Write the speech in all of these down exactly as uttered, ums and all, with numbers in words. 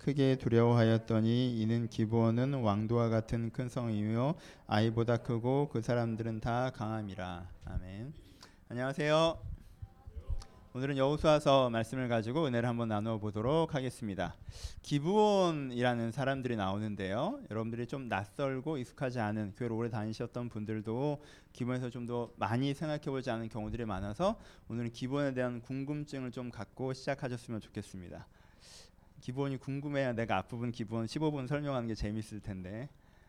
크게 두려워하였더니 이는 기브온은 왕도와 같은 큰 성이요 아이보다 크고 그 사람들은 다 강함이라. 아멘. 안녕하세요. 오늘은 여호수아서 말씀을 가지고 은혜를 한번 나누어 보도록 하겠습니다. 기브온이라는 사람들이 나오는데요. 여러분들이 좀 낯설고 익숙하지 않은, 교회를 오래 다니셨던 분들도 기브온에서 좀 더 많이 생각해보지 않은 경우들이 많아서 오늘은 기브온에 대한 궁금증을 좀 갖고 시작하셨으면 좋겠습니다. 기브온이 궁금해야 내가 앞부분 기브온 십오 분 설명하는 게 재밌을 텐데,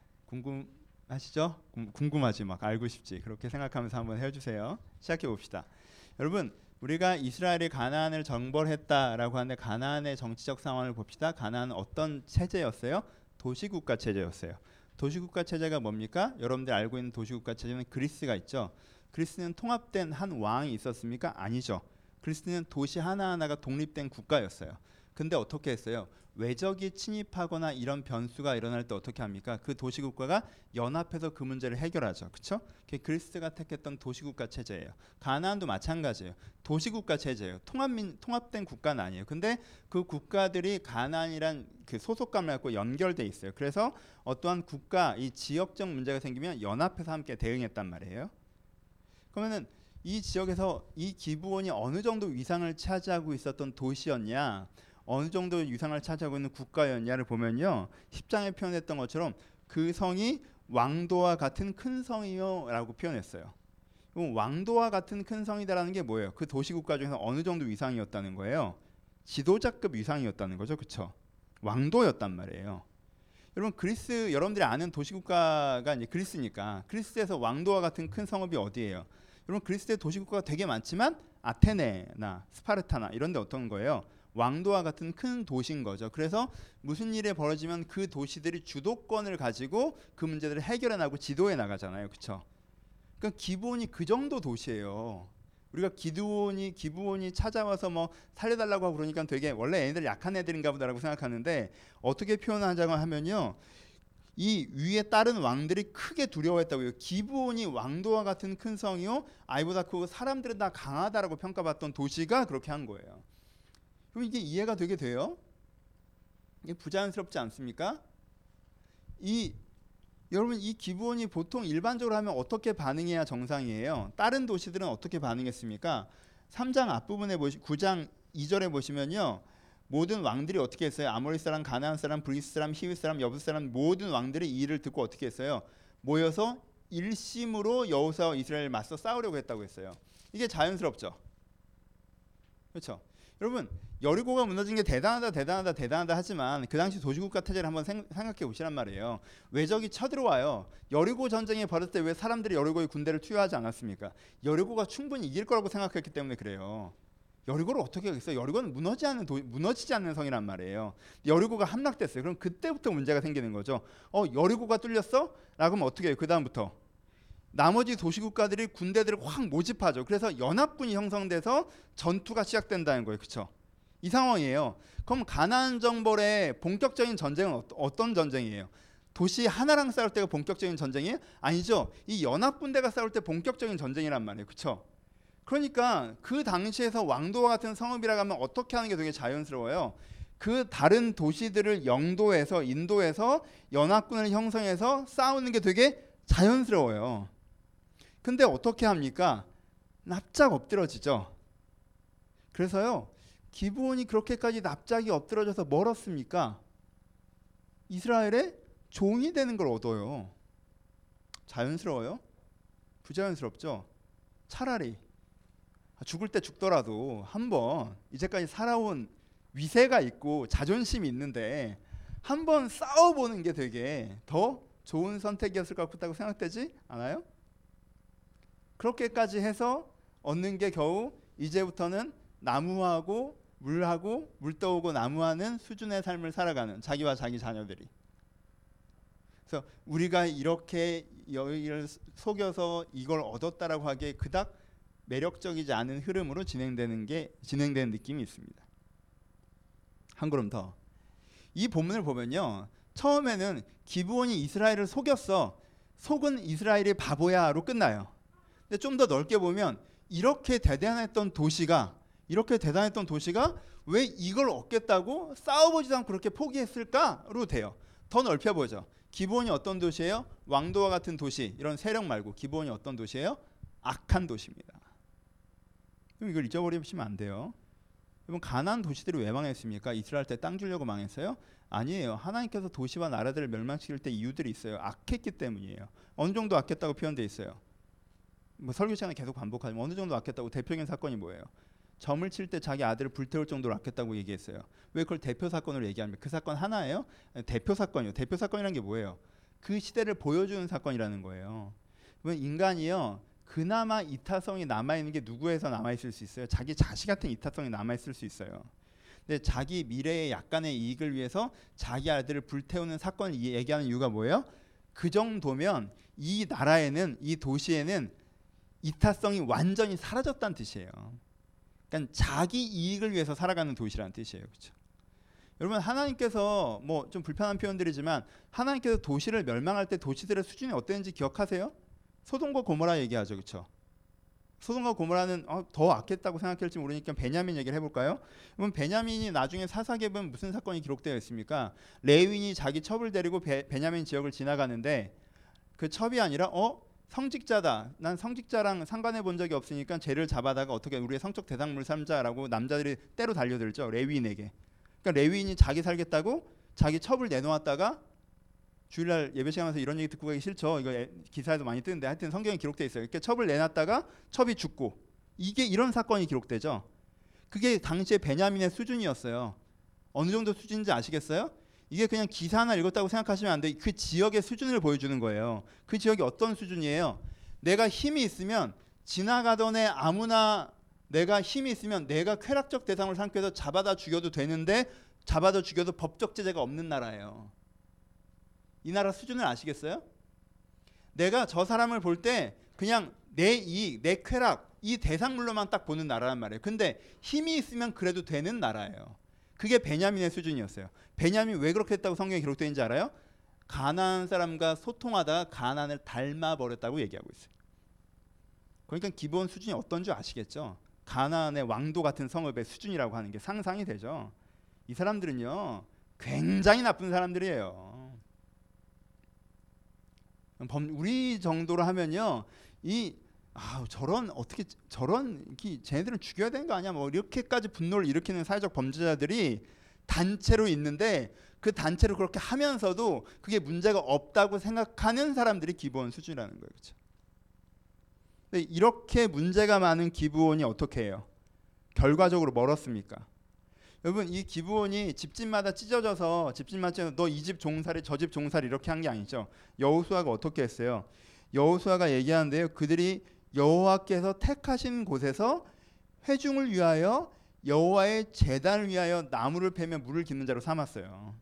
궁금하시죠? 궁금하지, 막 알고 싶지. 그렇게 생각하면서 한번 해주세요. 시작해 봅시다. 여러분, 우리가 이스라엘이 가나안을 정벌했다라고 하는데 가나안의 정치적 상황을 봅시다. 가나안은 어떤 체제였어요? 도시국가 체제였어요. 도시국가 체제가 뭡니까? 여러분들 알고 있는 도시국가 체제는 그리스가 있죠. 그리스는 통합된 한 왕이 있었습니까? 아니죠. 그리스는 도시 하나하나가 독립된 국가였어요. 근데 어떻게 했어요? 외적이 침입하거나 이런 변수가 일어날 때 어떻게 합니까? 그 도시국가가 연합해서 그 문제를 해결하죠. 그렇죠? 그게 그리스가 택했던 도시국가 체제예요. 가나안도 마찬가지예요. 도시국가 체제예요. 통합민, 통합된 국가는 아니에요. 근데 그 국가들이 가나안이란 그 소속감을 갖고 연결돼 있어요. 그래서 어떠한 국가, 이 지역적 문제가 생기면 연합해서 함께 대응했단 말이에요. 그러면은 이 지역에서 이 기브온이 어느 정도 위상을 차지하고 있었던 도시였냐, 어느 정도 위상을 차지하고 있는 국가였냐를 보면요, 십 장에 표현했던 것처럼 그 성이 왕도와 같은 큰 성이요 라고 표현했어요. 그럼 왕도와 같은 큰 성이다라는 게 뭐예요? 그 도시국가 중에서 어느 정도 위상이었다는 거예요? 지도자급 위상이었다는 거죠. 그렇죠? 왕도였단 말이에요. 여러분, 그리스, 여러분들이 아는 도시국가가 이제 그리스니까, 그리스에서 왕도와 같은 큰 성읍이 어디예요? 여러분, 그리스의 도시국가가 되게 많지만 아테네나 스파르타나 이런 데 어떤 거예요? 왕도와 같은 큰 도시인 거죠. 그래서 무슨 일이 벌어지면 그 도시들이 주도권을 가지고 그 문제들을 해결해 나가고 지도해 나가잖아요. 그렇죠? 그러니까 기브온이 그 정도 도시예요. 우리가 기드온이 기브온이 찾아와서 뭐 살려달라고 하고 그러니까 되게 원래 애들 약한 애들인가 보다라고 생각하는데, 어떻게 표현하자고 하면요, 이 위에 다른 왕들이 크게 두려워했다고요. 기브온이 왕도와 같은 큰 성이요 아이보다 크고 사람들은 다 강하다라고 평가받던 도시가 그렇게 한 거예요. 그럼 이게 이해가 되게 돼요? 이게 부자연스럽지 않습니까? 이 여러분, 이 기브온이 보통 일반적으로 하면 어떻게 반응해야 정상이에요? 다른 도시들은 어떻게 반응했습니까? 삼 장 앞부분에 보시, 구 장 이 절에 보시면요, 모든 왕들이 어떻게 했어요? 아모리 사람, 가나안 사람, 브리스 사람, 히윗 사람, 여부스 사람 모든 왕들이 이 일을 듣고 어떻게 했어요? 모여서 일심으로 여호수아와 이스라엘을 맞서 싸우려고 했다고 했어요. 이게 자연스럽죠? 그렇죠? 여러분, 여리고가 무너진 게 대단하다 대단하다 대단하다 하지만 그 당시 도시국가 체제를 한번 생, 생각해 보시란 말이에요. 외적이 쳐들어와요. 여리고 전쟁이 벌어질 때 왜 사람들이 여리고에 군대를 투여하지 않았습니까? 여리고가 충분히 이길 거라고 생각했기 때문에 그래요. 여리고를 어떻게 하겠어요? 여리고는 무너지지 않는, 도, 무너지지 않는 성이란 말이에요. 여리고가 함락됐어요. 그럼 그때부터 문제가 생기는 거죠. 어, 여리고가 뚫렸어? 라고 하면 어떻게 해요? 그 다음부터 나머지 도시국가들이 군대들을 확 모집하죠. 그래서 연합군이 형성돼서 전투가 시작된다는 거예요. 그렇죠? 이 상황이에요. 그럼 가나안 정벌의 본격적인 전쟁은 어떤 전쟁이에요? 도시 하나랑 싸울 때가 본격적인 전쟁이에요? 아니죠. 이 연합군대가 싸울 때 본격적인 전쟁이란 말이에요. 그렇죠? 그러니까 그 당시에서 왕도와 같은 성읍이라고 하면 어떻게 하는 게 되게 자연스러워요. 그 다른 도시들을 영도해서 인도해서 연합군을 형성해서 싸우는 게 되게 자연스러워요. 근데 어떻게 합니까? 납작 엎드러지죠. 그래서요, 기브온이 그렇게까지 납작이 엎드러져서 멀었습니까? 이스라엘의 종이 되는 걸 얻어요. 자연스러워요? 부자연스럽죠? 차라리 죽을 때 죽더라도 한번 이제까지 살아온 위세가 있고 자존심이 있는데 한번 싸워보는 게 되게 더 좋은 선택이었을 것 같다고 생각되지 않아요? 그렇게까지 해서 얻는 게 겨우 이제부터는 나무하고 물하고 물 떠오고 나무하는 수준의 삶을 살아가는 자기와 자기 자녀들이. 그래서 우리가 이렇게 여기를 속여서 이걸 얻었다라고 하기에 그닥 매력적이지 않은 흐름으로 진행되는 게 진행되는 느낌이 있습니다. 한 걸음 더. 이 본문을 보면요, 처음에는 기브온이 이스라엘을 속였어. 속은 이스라엘이 바보야로 끝나요. 근데 좀 더 넓게 보면 이렇게 대단했던 도시가 이렇게 대단했던 도시가 왜 이걸 얻겠다고 싸워보지도 않고 그렇게 포기했을까로 돼요. 더 넓혀보죠. 기브온이 어떤 도시예요? 왕도와 같은 도시, 이런 세력 말고 기브온이 어떤 도시예요? 악한 도시입니다. 그럼 이걸 잊어버리시면 안 돼요. 여러분, 가나안 도시들이 왜 망했습니까? 이스라엘 때 땅 주려고 망했어요? 아니에요. 하나님께서 도시와 나라들을 멸망시킬 때 이유들이 있어요. 악했기 때문이에요. 어느 정도 악했다고 표현되어 있어요. 뭐 설교 시간에 계속 반복하지만 어느 정도 악했다고 대표적인 사건이 뭐예요? 점을 칠 때 자기 아들을 불태울 정도로 악했다고 얘기했어요. 왜 그걸 대표 사건으로 얘기합니까? 그 사건 하나예요? 대표 사건이요. 대표 사건이라는 게 뭐예요? 그 시대를 보여주는 사건이라는 거예요. 인간이요, 그나마 이타성이 남아있는 게 누구에서 남아있을 수 있어요? 자기 자식 같은 이타성이 남아있을 수 있어요. 근데 자기 미래의 약간의 이익을 위해서 자기 아들을 불태우는 사건을 얘기하는 이유가 뭐예요? 그 정도면 이 나라에는, 이 도시에는 이타성이 완전히 사라졌다는 뜻이에요. 그러니까 자기 이익을 위해서 살아가는 도시라는 뜻이에요. 그렇죠? 여러분, 하나님께서 뭐 좀 불편한 표현들이지만 하나님께서 도시를 멸망할 때 도시들의 수준이 어땠는지 기억하세요? 소돔과 고모라 얘기하죠. 그렇죠? 소돔과 고모라는 어, 더 악했다고 생각할지 모르니까 베냐민 얘기를 해볼까요? 그럼 베냐민이 나중에 사사기에 보면 무슨 사건이 기록되어 있습니까? 레위인이 자기 첩을 데리고 베, 베냐민 지역을 지나가는데 그 첩이 아니라 어? 성직자다. 난 성직자랑 상관해 본 적이 없으니까 쟤를 잡아다가 어떻게 우리의 성적 대상물 삼자라고 남자들이 때로 달려들죠. 레위인에게. 그러니까 레위인이 자기 살겠다고 자기 첩을 내놓았다가 주일날 예배 시간에서 이런 얘기 듣고 가기 싫죠. 이거 기사에도 많이 뜨는데 하여튼 성경에 기록돼 있어요. 이렇게 첩을 내놨다가 첩이 죽고, 이게 이런 사건이 기록되죠. 그게 당시에 베냐민의 수준이었어요. 어느 정도 수준인지 아시겠어요? 이게 그냥 기사 하나 읽었다고 생각하시면 안 돼요. 그 지역의 수준을 보여주는 거예요. 그 지역이 어떤 수준이에요? 내가 힘이 있으면 지나가던 애 아무나, 내가 힘이 있으면 내가 쾌락적 대상을 삼켜서 잡아다 죽여도 되는데 잡아다 죽여도 법적 제재가 없는 나라예요. 이 나라 수준을 아시겠어요? 내가 저 사람을 볼 때 그냥 내 이익, 내 쾌락, 이 대상물로만 딱 보는 나라란 말이에요. 근데 힘이 있으면 그래도 되는 나라예요. 그게 베냐민의 수준이었어요. 베냐민 왜 그렇게 했다고 성경에 기록되어 있는지 알아요? 가나안 사람과 소통하다가 가나안을 닮아버렸다고 얘기하고 있어요. 그러니까 기본 수준이 어떤 줄 아시겠죠? 가나안의 왕도 같은 성읍의 수준이라고 하는 게 상상이 되죠. 이 사람들은요, 굉장히 나쁜 사람들이에요. 우리 정도로 하면요, 이 아, 저런 어떻게 저런 이 쟤네들은 죽여야 되는 거 아니야? 뭐 이렇게까지 분노를 일으키는 사회적 범죄자들이 단체로 있는데 그 단체로 그렇게 하면서도 그게 문제가 없다고 생각하는 사람들이 기브온 수준이라는 거예요. 그렇죠? 근데 이렇게 문제가 많은 기브온이 어떻게 해요? 결과적으로 멀었습니까? 여러분, 이 기브온이 집집마다 찢어져서 집집마다 찢어서 너 이 집 종살이 저 집 종살이 이렇게 한 게 아니죠. 여호수아가 어떻게 했어요? 여호수아가 얘기하는데요, 그들이 여호와께서 택하신 곳에서 회중을 위하여 여호와의 제단을 위하여 나무를 패며 물을 깃는 자로 삼았어요.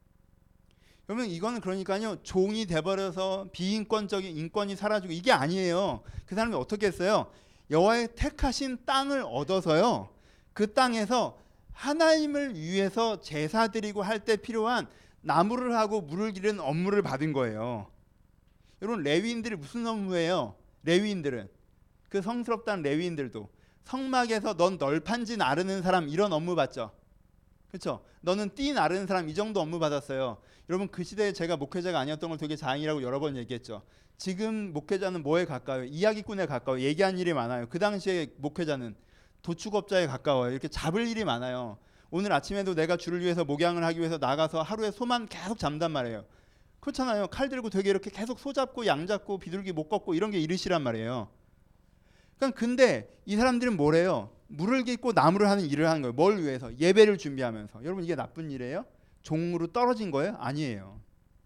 그러면 이거는 그러니까요, 종이 돼버려서 비인권적인 인권이 사라지고 이게 아니에요. 그 사람이 어떻게 했어요? 여호와의 택하신 땅을 얻어서요, 그 땅에서 하나님을 위해서 제사 드리고 할 때 필요한 나무를 하고 물을 기르는 업무를 받은 거예요. 여러분, 레위인들이 무슨 업무예요? 레위인들은 그 성스럽다는 레위인들도 성막에서 넌 널판지 나르는 사람, 이런 업무 받죠. 그렇죠? 너는 띠 나르는 사람, 이 정도 업무 받았어요. 여러분, 그 시대에 제가 목회자가 아니었던 걸 되게 다행이라고 여러 번 얘기했죠. 지금 목회자는 뭐에 가까워요? 이야기꾼에 가까워요. 얘기한 일이 많아요. 그 당시에 목회자는 도축업자에 가까워요. 이렇게 잡을 일이 많아요. 오늘 아침에도 내가 주를 위해서 목양을 하기 위해서 나가서 하루에 소만 계속 잡단 말이에요. 그렇잖아요. 칼 들고 되게 이렇게 계속 소 잡고 양 잡고 비둘기 못 걷고 이런 게 일이시란 말이에요. 그러니까 근데 이 사람들은 뭐래요? 물을 깃고 나무를 하는 일을 하는 거예요. 뭘 위해서? 예배를 준비하면서. 여러분, 이게 나쁜 일이에요? 종으로 떨어진 거예요? 아니에요.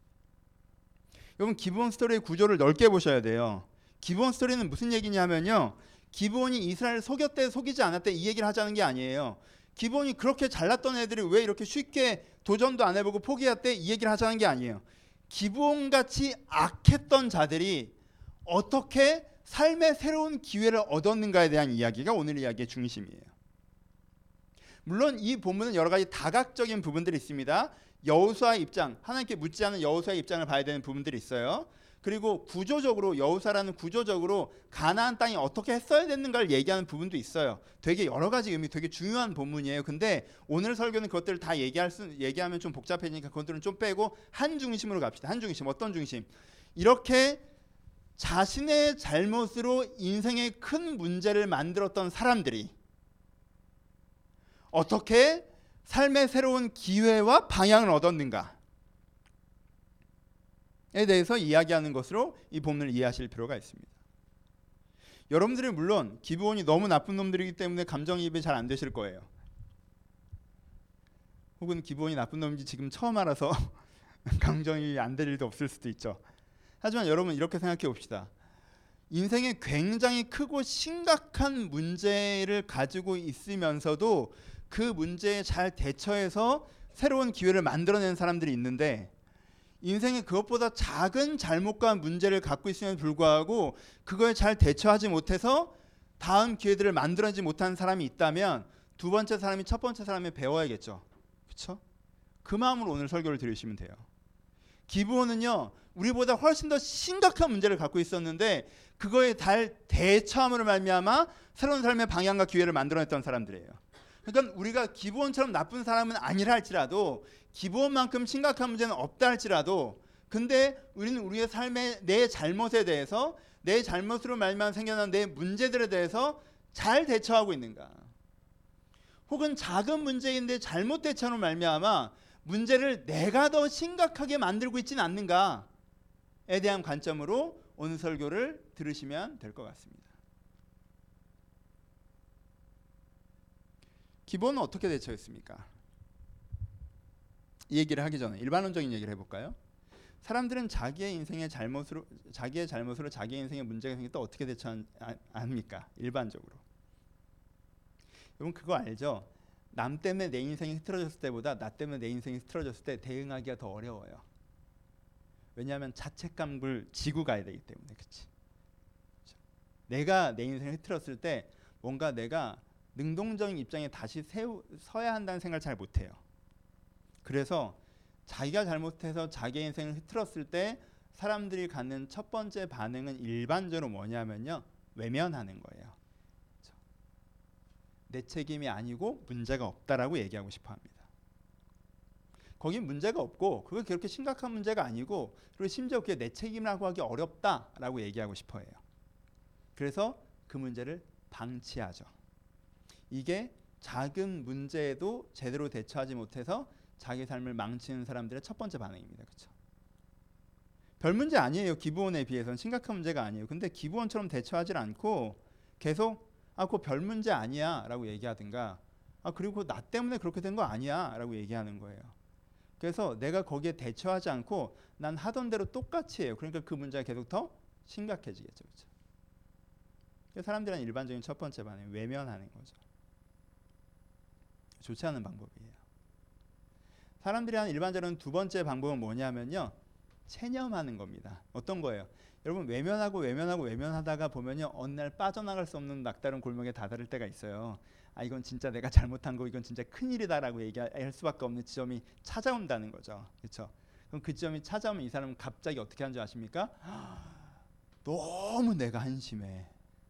여러분, 기브온 스토리의 구조를 넓게 보셔야 돼요. 기브온 스토리는 무슨 얘기냐면요, 기브온이 이스라엘을 속였대 속이지 않았대 이 얘기를 하자는 게 아니에요. 기브온이 그렇게 잘났던 애들이 왜 이렇게 쉽게 도전도 안 해보고 포기했대 이 얘기를 하자는 게 아니에요. 기브온같이 악했던 자들이 어떻게 삶의 새로운 기회를 얻었는가에 대한 이야기가 오늘 이야기의 중심이에요. 물론 이 본문은 여러 가지 다각적인 부분들이 있습니다. 여호수아의 입장, 하나님께 묻지 않은 여호수아의 입장을 봐야 되는 부분들이 있어요. 그리고 구조적으로 여호사라는 구조적으로 가나안 땅이 어떻게 했어야 됐는가를 얘기하는 부분도 있어요. 되게 여러 가지 의미, 되게 중요한 본문이에요. 근데 오늘 설교는 그것들을 다 얘기할 수, 얘기하면 좀 복잡해지니까 그것들은 좀 빼고 한 중심으로 갑시다. 한 중심, 어떤 중심? 이렇게 자신의 잘못으로 인생의 큰 문제를 만들었던 사람들이 어떻게 삶의 새로운 기회와 방향을 얻었는가? 에 대해서 이야기하는 것으로 이 본문을 이해하실 필요가 있습니다. 여러분들이 물론 기브온이 너무 나쁜 놈들이기 때문에 감정이입이 잘 안 되실 거예요. 혹은 기브온이 나쁜 놈인지 지금 처음 알아서 감정이입이 안 될 일도 없을 수도 있죠. 하지만 여러분 이렇게 생각해 봅시다. 인생에 굉장히 크고 심각한 문제를 가지고 있으면서도 그 문제에 잘 대처해서 새로운 기회를 만들어낸 사람들이 있는데, 인생에 그것보다 작은 잘못과 문제를 갖고 있음에도 불구하고 그거에 잘 대처하지 못해서 다음 기회들을 만들어내지 못한 사람이 있다면 두 번째 사람이 첫 번째 사람에 배워야겠죠. 그렇죠? 그 마음으로 오늘 설교를 들으시면 돼요. 기브온은요, 우리보다 훨씬 더 심각한 문제를 갖고 있었는데 그거에 잘 대처함으로 말미암아 새로운 삶의 방향과 기회를 만들어냈던 사람들이에요. 그러니까 우리가 기브온처럼 나쁜 사람은 아니라 할지라도, 기브온만큼 심각한 문제는 없다 할지라도, 근데 우리는 우리의 삶의 내 잘못에 대해서, 내 잘못으로 말미암아 생겨난 내 문제들에 대해서 잘 대처하고 있는가? 혹은 작은 문제인데 잘못 대처로 말미암아 문제를 내가 더 심각하게 만들고 있지는 않는가에 대한 관점으로 오늘 설교를 들으시면 될 것 같습니다. 기브온은 어떻게 대처했습니까? 이 얘기를 하기 전에 일반론적인 얘기를 해볼까요? 사람들은 자기의 인생의 잘못으로 자기의 잘못으로 자기의 인생의 문제가 생길 때 어떻게 대처합니까? 일반적으로. 여러분 그거 알죠? 남 때문에 내 인생이 흐트러졌을 때보다 나 때문에 내 인생이 흐트러졌을 때 대응하기가 더 어려워요. 왜냐하면 자책감을 지고 가야 되기 때문에. 그렇지? 내가 내 인생을 흐트렀을 때 뭔가 내가 능동적인 입장에 다시 세우, 서야 한다는 생각을 잘 못해요. 그래서 자기가 잘못해서 자기의 인생을 흐트렀을 때 사람들이 갖는 첫 번째 반응은 일반적으로 뭐냐면요, 외면하는 거예요. 그렇죠? 내 책임이 아니고 문제가 없다라고 얘기하고 싶어 합니다. 거긴 문제가 없고 그게 그렇게 심각한 문제가 아니고, 그리고 심지어 그게 내 책임이라고 하기 어렵다라고 얘기하고 싶어 해요. 그래서 그 문제를 방치하죠. 이게 작은 문제에도 제대로 대처하지 못해서 자기 삶을 망치는 사람들의 첫 번째 반응입니다. 그렇죠? 별 문제 아니에요. 기브온에 비해서는 심각한 문제가 아니에요. 근데 기브온처럼 대처하지 않고 계속 아, 그거 별 문제 아니야 라고 얘기하든가, 아, 그리고 나 때문에 그렇게 된 거 아니야 라고 얘기하는 거예요. 그래서 내가 거기에 대처하지 않고 난 하던 대로 똑같이 해요. 그러니까 그 문제가 계속 더 심각해지겠죠. 그렇죠? 사람들은 일반적인 첫 번째 반응, 외면하는 거죠. 좋지 않은 방법이에요. 사람들이 하는 일반적인 두 번째 방법은 뭐냐면요, 체념하는 겁니다. 어떤 거예요? 여러분 외면하고 외면하고 외면하다가 보면요, 어느 날 빠져나갈 수 없는 낙다른 골목에 다다를 때가 있어요. 아, 이건 진짜 내가 잘못한 거, 이건 진짜 큰일이다라고 얘기할 수밖에 없는 지점이 찾아온다는 거죠. 그렇죠? 그럼 그 지점이 찾아오면 이 사람은 갑자기 어떻게 하는 줄 아십니까? 너무 내가 한심해,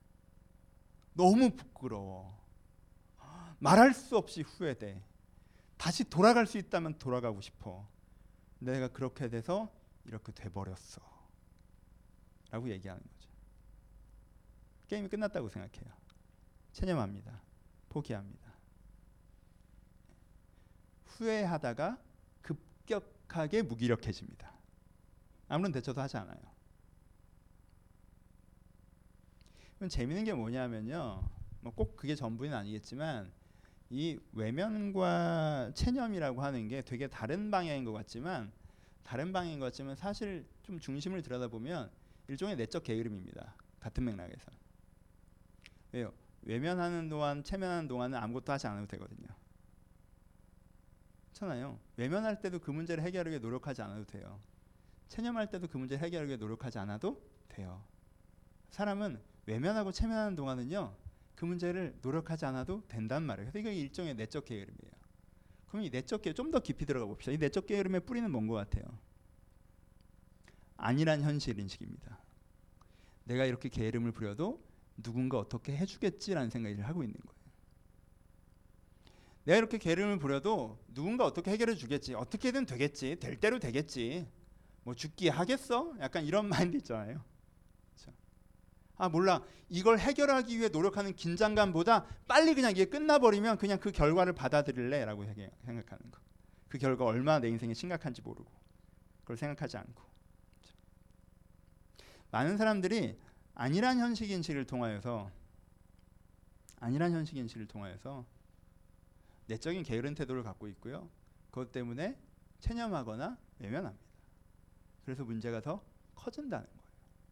너무 부끄러워, 말할 수 없이 후회돼, 다시 돌아갈 수 있다면 돌아가고 싶어, 내가 그렇게 돼서 이렇게 돼버렸어 라고 얘기하는 거죠. 게임이 끝났다고 생각해요. 체념합니다. 포기합니다. 후회하다가 급격하게 무기력해집니다. 아무런 대처도 하지 않아요. 그럼 재미있는 게 뭐냐면요, 뭐 꼭 그게 전부는 아니겠지만 이 외면과 체념이라고 하는 게 되게 다른 방향인 것 같지만 다른 방향인 것 같지만 사실 좀 중심을 들여다보면 일종의 내적 게으름입니다. 같은 맥락에서. 왜요? 외면하는 동안, 체면하는 동안은 아무것도 하지 않아도 되거든요. 그렇잖아요. 외면할 때도 그 문제를 해결하기 위해 노력하지 않아도 돼요. 체념할 때도 그 문제를 해결하기 위해 노력하지 않아도 돼요. 사람은 외면하고 체면하는 동안은요, 그 문제를 노력하지 않아도 된단 말이에요. 그래서 이게 일종의 내적 게으름이에요. 그럼 이 내적 게으름 좀 더 깊이 들어가 봅시다. 이 내적 게으름의 뿌리는 뭔 것 같아요? 안일한 현실 인식입니다. 내가 이렇게 게으름을 부려도 누군가 어떻게 해주겠지라는 생각을 하고 있는 거예요. 내가 이렇게 게으름을 부려도 누군가 어떻게 해결해 주겠지, 어떻게든 되겠지, 될 대로 되겠지, 뭐 죽기 하겠어? 약간 이런 마인드 있잖아요. 그렇죠? 아 몰라, 이걸 해결하기 위해 노력하는 긴장감보다 빨리 그냥 이게 끝나버리면 그냥 그 결과를 받아들일래 라고 생각하는 거. 그 결과 얼마나 내 인생에 심각한지 모르고 그걸 생각하지 않고. 그렇죠? 많은 사람들이 안일한 현실 인식을 통하여서 안일한 현실 인식을 통하여서 내적인 게으른 태도를 갖고 있고요. 그것 때문에 체념하거나 외면합니다. 그래서 문제가 더 커진다는 거예요.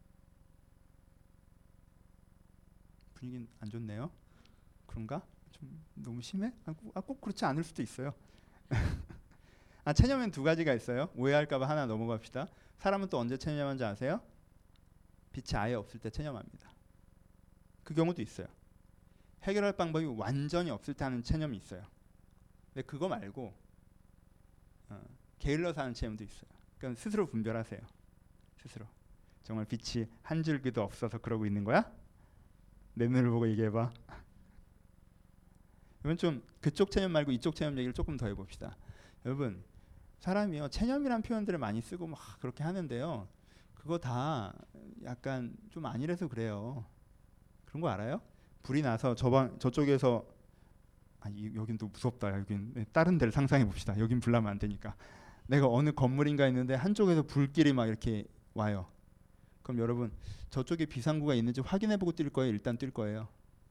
분위기 안 좋네요. 그런가? 좀 너무 심해? 아, 꼭, 아, 꼭 그렇지 않을 수도 있어요. 아, 체념엔 두 가지가 있어요. 오해할까봐 하나 넘어갑시다. 사람은 또 언제 체념하는지 아세요? 빛이 아예 없을 때 체념합니다. 그 경우도 있어요. 해결할 방법이 완전히 없을 때 하는 체념이 있어요. 근데 그거 말고 어, 게을러서 하는 체념도 있어요. 그러니까 스스로 분별하세요. 스스로. 정말 빛이 한 줄기도 없어서 그러고 있는 거야? 내 눈을 보고 얘기해봐. 여러분 좀 그쪽 체념 말고 이쪽 체념 얘기를 조금 더 해봅시다. 여러분 사람이요 체념이란 표현들을 많이 쓰고 막 그렇게 하는데요. 그거 다 약간 좀 안일해서 그래요. 그런 거 알아요? 불이 나서 저방 저쪽에서 아, 이, 여긴 또 무섭다. 여긴 다른 데를 상상해 봅시다. 여긴 불 나면 안 되니까. 내가 어느 건물인가 있는데 한쪽에서 불길이 막 이렇게 와요. 그럼 여러분 저쪽에 비상구가 있는지 확인해보고 뛸 거예요? 일단 뛸 거예요?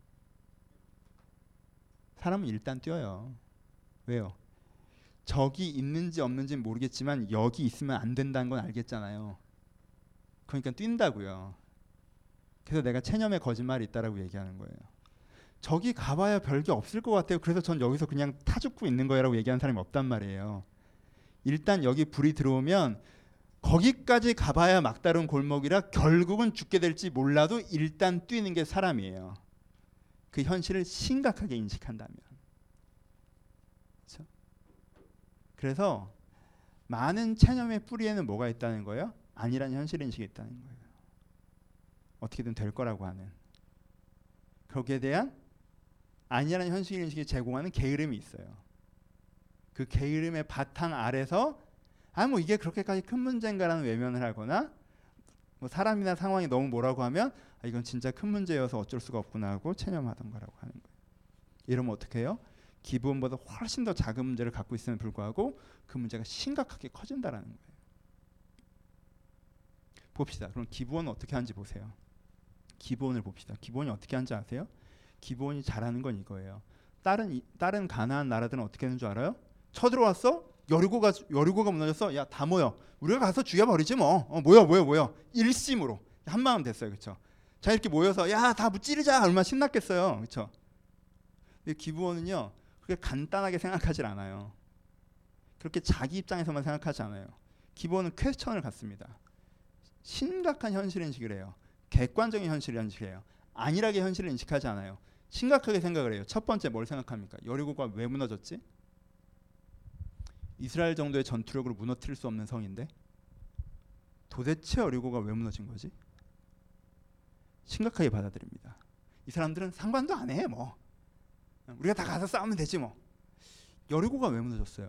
사람은 일단 뛰어요. 왜요? 적이 있는지 없는지는 모르겠지만 여기 있으면 안 된다는 건 알겠잖아요. 그러니까 뛴다고요. 그래서 내가 체념에 거짓말이 있다라고 얘기하는 거예요. 저기 가봐야 별게 없을 것 같아요. 그래서 전 여기서 그냥 타 죽고 있는 거라고 얘기하는 사람이 없단 말이에요. 일단 여기 불이 들어오면 거기까지 가봐야 막다른 골목이라 결국은 죽게 될지 몰라도 일단 뛰는 게 사람이에요. 그 현실을 심각하게 인식한다면. 그렇죠? 그래서 많은 체념의 뿌리에는 뭐가 있다는 거예요? 아니란 현실 인식이 있다는 거예요. 어떻게든 될 거라고 하는. 거기에 대한 아니라는 현실 인식이 제공하는 게으름이 있어요. 그 게으름의 바탕 아래서 아 뭐 이게 그렇게까지 큰 문제인가라는 외면을 하거나 뭐 사람이나 상황이 너무 뭐라고 하면 아 이건 진짜 큰 문제여서 어쩔 수가 없구나 하고 체념하던 거라고 하는 거예요. 이러면 어떻게 해요? 기본보다 훨씬 더 작은 문제를 갖고 있음에 불구하고 그 문제가 심각하게 커진다라는 거예요. 봅시다. 그럼 기본은 어떻게 하는지 보세요. 기본을 봅시다. 기본이 어떻게 하는지 아세요? 기본이 잘하는 건 이거예요. 다른 다른 가나안 나라들은 어떻게 하는 줄 알아요? 쳐들어왔어? 여리고가 여리고가 무너졌어. 야 다 모여. 우리가 가서 죽여버리지 뭐. 어, 모여 모여 모여. 일심으로 한 마음 됐어요, 그렇죠? 자 이렇게 모여서 야 다 찌르자. 얼마나 신났겠어요, 그렇죠? 근데 기부원은요 그렇게 간단하게 생각하지 않아요. 그렇게 자기 입장에서만 생각하지 않아요. 기부원은 퀘스천을 갖습니다. 심각한 현실 인식을 해요. 객관적인 현실 인식을 해요. 안일하게 현실을 인식하지 않아요. 심각하게 생각을 해요. 첫 번째 뭘 생각합니까? 여리고가 왜 무너졌지? 이스라엘 정도의 전투력으로 무너뜨릴 수 없는 성인데 도대체 여리고가 왜 무너진 거지? 심각하게 받아들입니다. 이 사람들은 상관도 안 해. 뭐 우리가 다 가서 싸우면 되지 뭐. 여리고가 왜 무너졌어요?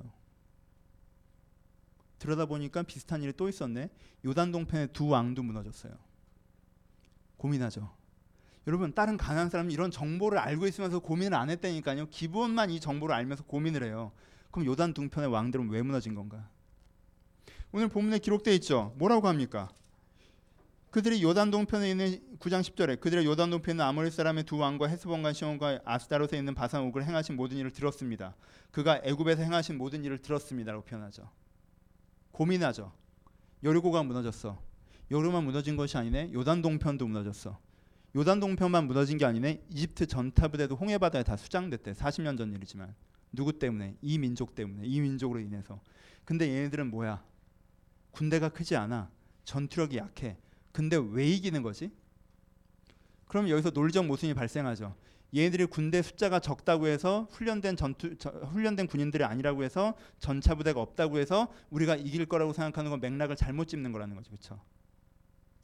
들여다보니까 비슷한 일이 또 있었네. 요단 동편의 두 왕도 무너졌어요. 고민하죠. 여러분 다른 가난한 사람이 이런 정보를 알고 있으면서 고민을 안 했다니까요. 기본만 이 정보를 알면서 고민을 해요. 그럼 요단 동편의 왕들은 왜 무너진 건가? 오늘 본문에 기록되어 있죠. 뭐라고 합니까? 그들이 요단 동편에 있는 구 장 십 절에 그들의 요단 동편에 있는 아모리 사람의 두 왕과 헤스본과 시온과 아스다롯에 있는 바산 옥을 행하신 모든 일을 들었습니다. 그가 애굽에서 행하신 모든 일을 들었습니다라고 표현하죠. 고민하죠. 여리고가 무너졌어. 여리고만 무너진 것이 아니네. 요단 동편도 무너졌어. 요단 동편만 무너진 게 아니네. 이집트 전타 부대도 홍해 바다에 다 수장됐대. 사십 년 전 일이지만. 누구 때문에? 이 민족 때문에. 이 민족으로 인해서. 근데 얘네들은 뭐야? 군대가 크지 않아. 전투력이 약해. 근데 왜 이기는 거지? 그럼 여기서 논리적 모순이 발생하죠. 얘네들이 군대 숫자가 적다고 해서 훈련된 전투 저, 훈련된 군인들이 아니라고 해서 전차 부대가 없다고 해서 우리가 이길 거라고 생각하는 건 맥락을 잘못 짚는 거라는 거죠. 그렇죠?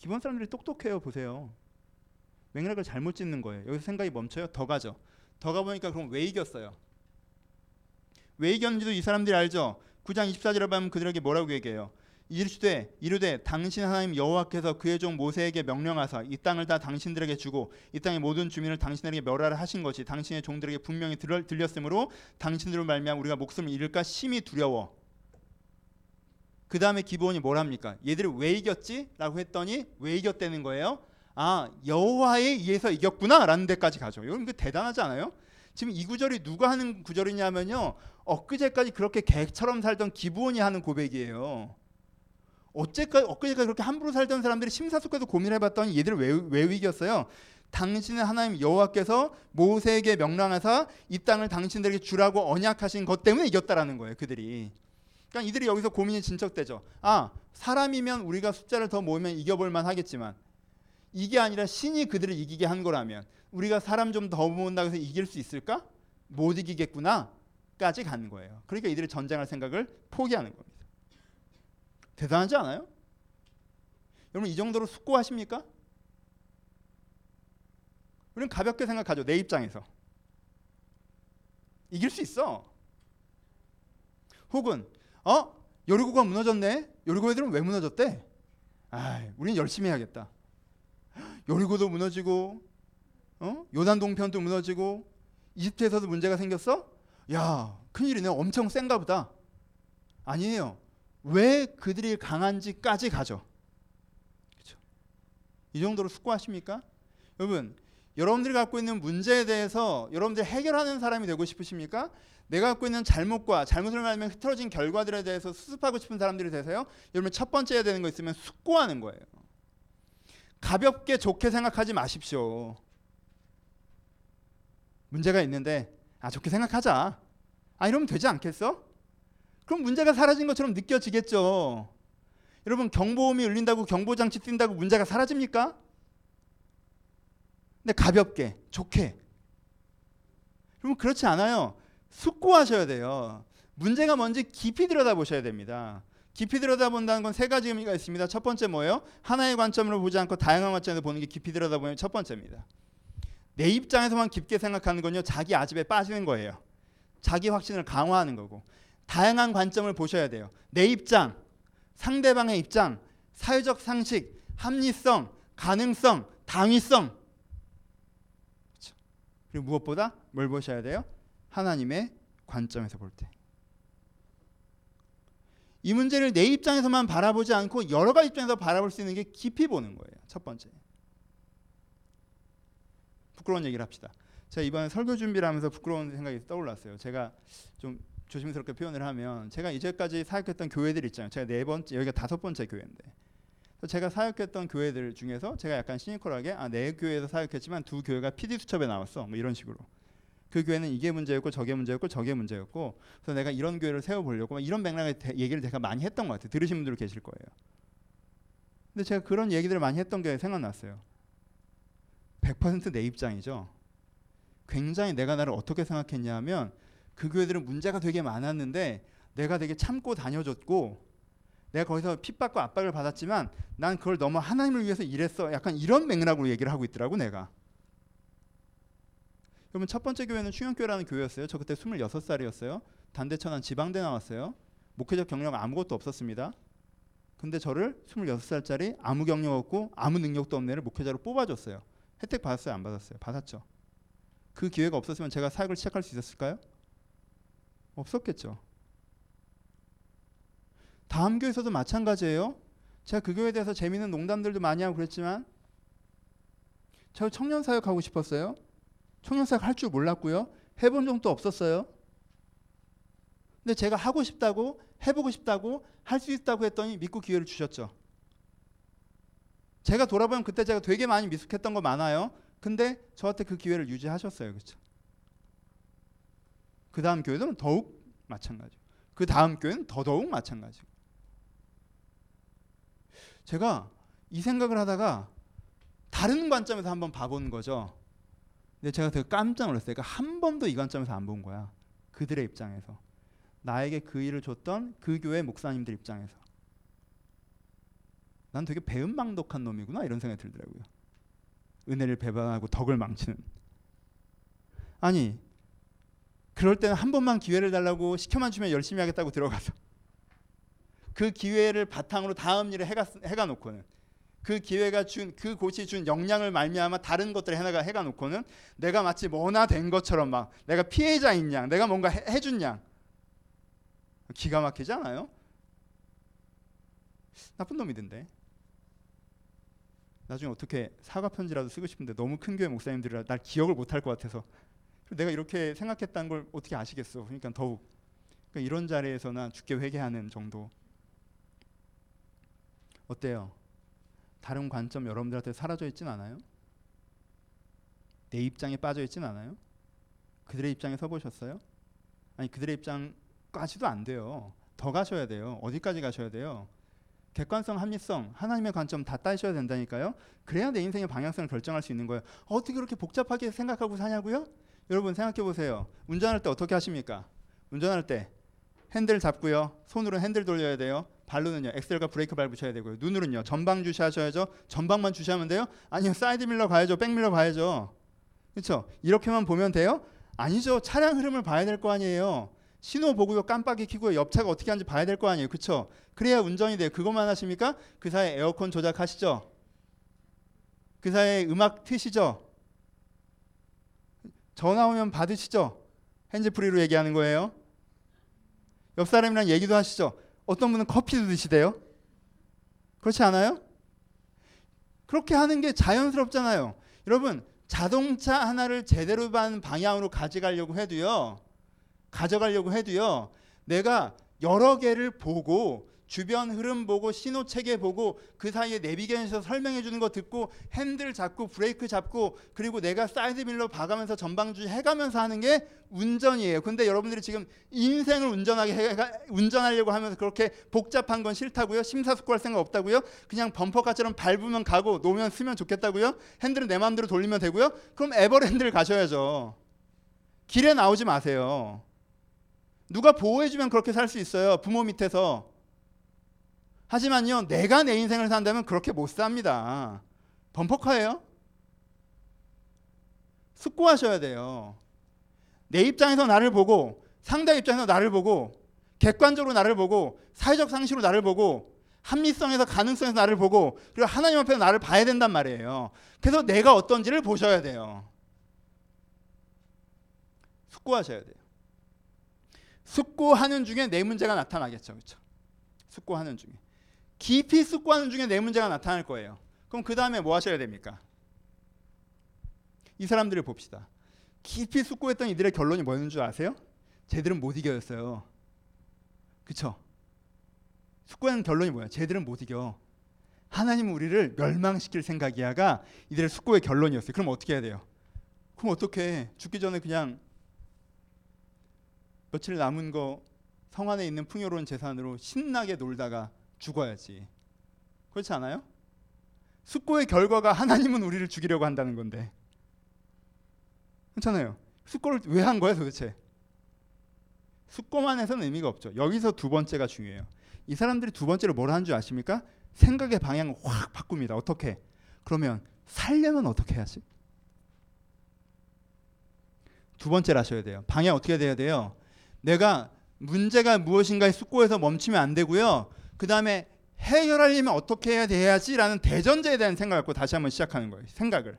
기본 사람들이 똑똑해요. 보세요. 맥락을 잘못 짓는 거예요. 여기서 생각이 멈춰요. 더 가죠. 더 가보니까 그럼 왜 이겼어요? 왜 이겼는지도 이 사람들이 알죠. 구 장 이십사 절에 보면 그들에게 뭐라고 얘기해요? 이르시되 이르되 당신 하나님 여호와께서 그의 종 모세에게 명령하사 이 땅을 다 당신들에게 주고 이 땅의 모든 주민을 당신에게 멸하라 하신 것이 당신의 종들에게 분명히 들, 들렸으므로 당신들로 말미암아 우리가 목숨을 잃을까 심히 두려워. 그 다음에 기브온이 뭘 합니까? 얘들이 왜 이겼지? 라고 했더니 왜 이겼다는 거예요? 아, 여호와에 의해서 이겼구나 라는 데까지 가죠. 이건 대단하지 않아요? 지금 이 구절이 누가 하는 구절이냐면요, 엊그제까지 그렇게 개처럼 살던 기브온이 하는 고백이에요. 어째까지, 엊그제까지 그렇게 함부로 살던 사람들이 심사숙고해서 고민해봤더니 얘들을 왜, 왜 이겼어요? 당신은 하나님 여호와께서 모세에게 명령하사 이 땅을 당신들에게 주라고 언약하신 것 때문에 이겼다라는 거예요. 그들이. 그러니까 이들이 여기서 고민이 진척되죠. 아, 사람이면 우리가 숫자를 더 모으면 이겨볼 만 하겠지만 이게 아니라 신이 그들을 이기게 한 거라면 우리가 사람 좀 더 모은다고 해서 이길 수 있을까? 못 이기겠구나 까지 가는 거예요. 그러니까 이들이 전쟁할 생각을 포기하는 겁니다. 대단하지 않아요? 여러분 이 정도로 숙고하십니까? 우리는 가볍게 생각하죠. 내 입장에서 이길 수 있어. 혹은 어? 여리고가 무너졌네. 여리고 애들은 왜 무너졌대? 아, 우리는 열심히 해야겠다. 여리고도 무너지고, 어? 요단 동편도 무너지고, 이집트에서도 문제가 생겼어? 야, 큰일이네. 엄청 센가 보다. 아니에요. 왜 그들이 강한지까지 가죠. 그렇죠? 이 정도로 숙고하십니까? 여러분, 여러분들이 갖고 있는 문제에 대해서 여러분들이 해결하는 사람이 되고 싶으십니까? 내가 갖고 있는 잘못과 잘못을 말하면 흐트러진 결과들에 대해서 수습하고 싶은 사람들이 되세요? 여러분 첫 번째 해야 되는 거 있으면 숙고하는 거예요. 가볍게 좋게 생각하지 마십시오. 문제가 있는데 아 좋게 생각하자. 아 이러면 되지 않겠어? 그럼 문제가 사라진 것처럼 느껴지겠죠. 여러분 경보음이 울린다고 경보장치 뛴다고 문제가 사라집니까? 근데 가볍게 좋게. 여러분 그렇지 않아요. 숙고하셔야 돼요. 문제가 뭔지 깊이 들여다보셔야 됩니다. 깊이 들여다본다는 건 세 가지 의미가 있습니다. 첫 번째 뭐예요? 하나의 관점으로 보지 않고 다양한 관점에서 보는 게 깊이 들여다보는 첫 번째입니다. 내 입장에서만 깊게 생각하는 건요, 자기 아집에 빠지는 거예요. 자기 확신을 강화하는 거고. 다양한 관점을 보셔야 돼요. 내 입장, 상대방의 입장, 사회적 상식, 합리성, 가능성, 당위성. 그렇죠. 그리고 무엇보다 뭘 보셔야 돼요? 하나님의 관점에서 볼 때. 이 문제를 내 입장에서만 바라보지 않고 여러 가지 입장에서 바라볼 수 있는 게 깊이 보는 거예요. 첫 번째. 부끄러운 얘기를 합시다. 제가 이번에 설교 준비를 하면서 부끄러운 생각이 떠올랐어요. 제가 좀 조심스럽게 표현을 하면 제가 이제까지 사역했던 교회들 있잖아요. 제가 네 번째, 여기가 다섯 번째 교회인데 제가 사역했던 교회들 중에서 제가 약간 시니컬하게 아, 내 교회에서 사역했지만 두 교회가 피디 수첩에 나왔어. 뭐 이런 식으로. 그 교회는 이게 문제였고 저게 문제였고 저게 문제였고 그래서 내가 이런 교회를 세워보려고 이런 맥락의 대, 얘기를 제가 많이 했던 것 같아요. 들으신 분들 계실 거예요. 근데 제가 그런 얘기들을 많이 했던 게 생각났어요. 백 퍼센트 내 입장이죠. 굉장히 내가 나를 어떻게 생각했냐 하면 그 교회들은 문제가 되게 많았는데 내가 되게 참고 다녀줬고 내가 거기서 핍박과 압박을 받았지만 난 그걸 너무 하나님을 위해서 일했어. 약간 이런 맥락으로 얘기를 하고 있더라고 내가. 그러면 첫 번째 교회는 충영교회라는 교회였어요. 저 그때 스물여섯 살이었어요. 단대천안 지방대 나왔어요. 목회적 경력 아무것도 없었습니다. 근데 저를 스물여섯 살짜리 아무 경력 없고 아무 능력도 없는 애를 목회자로 뽑아줬어요. 혜택 받았어요? 안 받았어요? 받았죠. 그 기회가 없었으면 제가 사역을 시작할 수 있었을까요? 없었겠죠. 다음 교회에서도 마찬가지예요. 제가 그 교회에 대해서 재미있는 농담들도 많이 하고 그랬지만 저 청년 사역하고 싶었어요. 청년 사역 할 줄 몰랐고요. 해본 적도 없었어요. 근데 제가 하고 싶다고 해보고 싶다고 할 수 있다고 했더니 믿고 기회를 주셨죠. 제가 돌아보면 그때 제가 되게 많이 미숙했던 거 많아요. 근데 저한테 그 기회를 유지하셨어요. 그렇죠? 그 다음 교회는 더욱 마찬가지고 그 다음 교회는 더더욱 마찬가지고 제가 이 생각을 하다가 다른 관점에서 한번 봐본 거죠. 근데 제가 되게 깜짝 놀랐어요. 그러니까 한 번도 이 관점에서 안 본 거야. 그들의 입장에서. 나에게 그 일을 줬던 그 교회 목사님들 입장에서. 난 되게 배은망덕한 놈이구나 이런 생각이 들더라고요. 은혜를 배반하고 덕을 망치는. 아니 그럴 때는 한 번만 기회를 달라고 시켜만 주면 열심히 하겠다고 들어가서 그 기회를 바탕으로 다음 일을 해가, 해가 놓고는 그 기회가 준 그 곳이 준 역량을 말미암아 다른 것들을 해나가 해가 놓고는 내가 마치 뭐나 된 것처럼 막 내가 피해자인 양, 내가 뭔가 해, 해준 양. 기가 막히지 않아요? 나쁜 놈이던데. 나중에 어떻게 사과 편지라도 쓰고 싶은데 너무 큰 교회 목사님들이라 날 기억을 못할 것 같아서 내가 이렇게 생각했다는 걸 어떻게 아시겠어? 그러니까 더욱 그러니까 이런 자리에서나 주께 회개하는 정도. 어때요? 다른 관점 여러분들한테 사라져 있진 않아요? 내 입장에 빠져 있진 않아요? 그들의 입장에 서 보셨어요? 아니 그들의 입장까지도 안 돼요. 더 가셔야 돼요. 어디까지 가셔야 돼요? 객관성, 합리성, 하나님의 관점 다 따셔야 된다니까요. 그래야 내 인생의 방향성을 결정할 수 있는 거예요. 어떻게 그렇게 복잡하게 생각하고 사냐고요? 여러분 생각해 보세요. 운전할 때 어떻게 하십니까? 운전할 때 핸들 잡고요. 손으로 핸들 돌려야 돼요. 발로는요. 엑셀과 브레이크 밟으셔야 되고요. 눈으로는요. 전방 주시하셔야죠. 전방만 주시하면 돼요? 아니요. 사이드 밀러 가야죠. 백 밀러 가야죠. 그렇죠? 이렇게만 보면 돼요? 아니죠. 차량 흐름을 봐야 될 거 아니에요. 신호 보고요. 깜빡이 켜고요. 옆차가 어떻게 하는지 봐야 될 거 아니에요. 그렇죠? 그래야 운전이 돼요. 그것만 하십니까? 그 사이에 에어컨 조작하시죠? 그 사이에 음악 트시죠? 전화 오면 받으시죠? 핸즈프리로 얘기하는 거예요. 옆 사람이랑 얘기도 하시죠? 어떤 분은 커피도 드시대요. 그렇지 않아요? 그렇게 하는 게 자연스럽잖아요. 여러분 자동차 하나를 제대로 반 방향으로 가져가려고 해도요. 가져가려고 해도요. 내가 여러 개를 보고 주변 흐름 보고 신호 체계 보고 그 사이에 내비게이션에서 설명해 주는 거 듣고 핸들 잡고 브레이크 잡고 그리고 내가 사이드 밀러 봐가면서 전방주의 해가면서 하는 게 운전이에요. 근데 여러분들이 지금 인생을 운전하게 해, 운전하려고 하면서 그렇게 복잡한 건 싫다고요? 심사숙고할 생각 없다고요? 그냥 범퍼카처럼 밟으면 가고 놓으면 쓰면 좋겠다고요? 핸들은 내 마음대로 돌리면 되고요? 그럼 에버랜드를 가셔야죠. 길에 나오지 마세요. 누가 보호해주면 그렇게 살 수 있어요. 부모 밑에서. 하지만요, 내가 내 인생을 산다면 그렇게 못 삽니다. 범퍼카예요. 숙고하셔야 돼요. 내 입장에서 나를 보고 상대 입장에서 나를 보고 객관적으로 나를 보고 사회적 상식으로 나를 보고 합리성에서 가능성에서 나를 보고 그리고 하나님 앞에서 나를 봐야 된단 말이에요. 그래서 내가 어떤지를 보셔야 돼요. 숙고하셔야 돼요. 숙고하는 중에 내 문제가 나타나겠죠. 그렇죠? 숙고하는 중에. 깊이 숙고하는 중에 내 문제가 나타날 거예요. 그럼 그 다음에 뭐 하셔야 됩니까? 이 사람들을 봅시다. 깊이 숙고했던 이들의 결론이 뭐였는 줄 아세요? 쟤들은 못 이겨였어요. 그쵸? 숙고하는 결론이 뭐야? 쟤들은 못 이겨. 하나님은 우리를 멸망시킬 생각이야가 이들의 숙고의 결론이었어요. 그럼 어떻게 해야 돼요? 그럼 어떻게 해? 죽기 전에 그냥 며칠 남은 거 성 안에 있는 풍요로운 재산으로 신나게 놀다가 죽어야지. 그렇지 않아요? 숙고의 결과가 하나님은 우리를 죽이려고 한다는 건데. 그렇잖아요. 숙고를 왜 한 거야 도대체? 숙고만 해서는 의미가 없죠. 여기서 두 번째가 중요해요. 이 사람들이 두 번째로 뭘 하는 줄 아십니까? 생각의 방향을 확 바꿉니다. 어떻게? 그러면 살려면 어떻게 해야지? 두 번째를 하셔야 돼요. 방향 어떻게 돼야 돼요? 내가 문제가 무엇인가에 숙고해서 멈추면 안 되고요. 그 다음에 해결하려면 어떻게 해야 돼야지라는 대전제에 대한 생각을 갖고 다시 한번 시작하는 거예요. 생각을.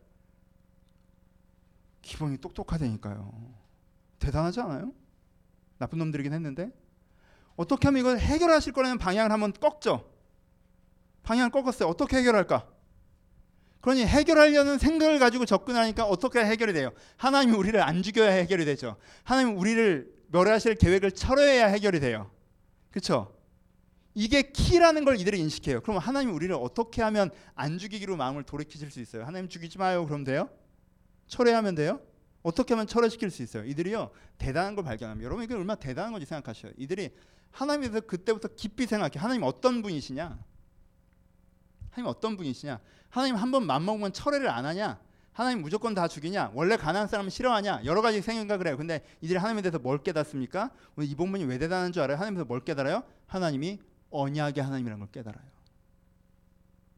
기본이 똑똑하다니까요. 대단하지 않아요? 나쁜 놈들이긴 했는데 어떻게 하면 이걸 해결하실 거라는 방향을 한번 꺾죠. 방향을 꺾었어요. 어떻게 해결할까? 그러니 해결하려는 생각을 가지고 접근하니까 어떻게 해결이 돼요? 하나님이 우리를 안 죽여야 해결이 되죠. 하나님이 우리를 멸하실 계획을 철회해야 해결이 돼요. 그렇죠? 이게 키라는 걸 이들이 인식해요. 그럼 하나님이 우리를 어떻게 하면 안 죽이기로 마음을 돌이키실 수 있어요? 하나님 죽이지 마요. 그럼 돼요? 철회하면 돼요? 어떻게 하면 철회시킬 수 있어요? 이들이요 대단한 걸 발견합니다. 여러분 이게 얼마나 대단한 건지 생각하셔요. 이들이 하나님에 대해서 그때부터 깊이 생각해. 하나님 어떤 분이시냐? 하나님 어떤 분이시냐? 하나님 한 번 맘먹으면 철회를 안 하냐? 하나님 무조건 다 죽이냐? 원래 가난한 사람은 싫어하냐? 여러 가지 생각을 해요. 근데 이들이 하나님에 대해서 뭘 깨닫습니까? 오늘 이 본문이 왜 대단한 줄 알아요? 하나님에 대해서 뭘 깨달아요? 하나님이 언약의 하나님이라는 걸 깨달아요.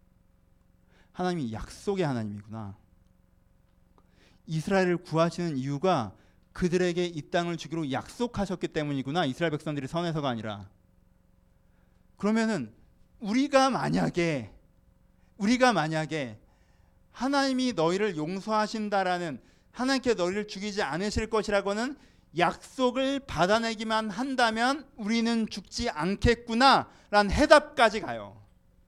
하나님이 약속의 하나님이구나. 이스라엘을 구하시는 이유가 그들에게 이 땅을 주기로 약속하셨기 때문이구나. 이스라엘 백성들이 선해서가 아니라. 그러면은 우리가 만약에 우리가 만약에 하나님이 너희를 용서하신다라는, 하나님께 너희를 죽이지 않으실 것이라고는 약속을 받아내기만 한다면 우리는 죽지 않겠구나라는 해답까지 가요.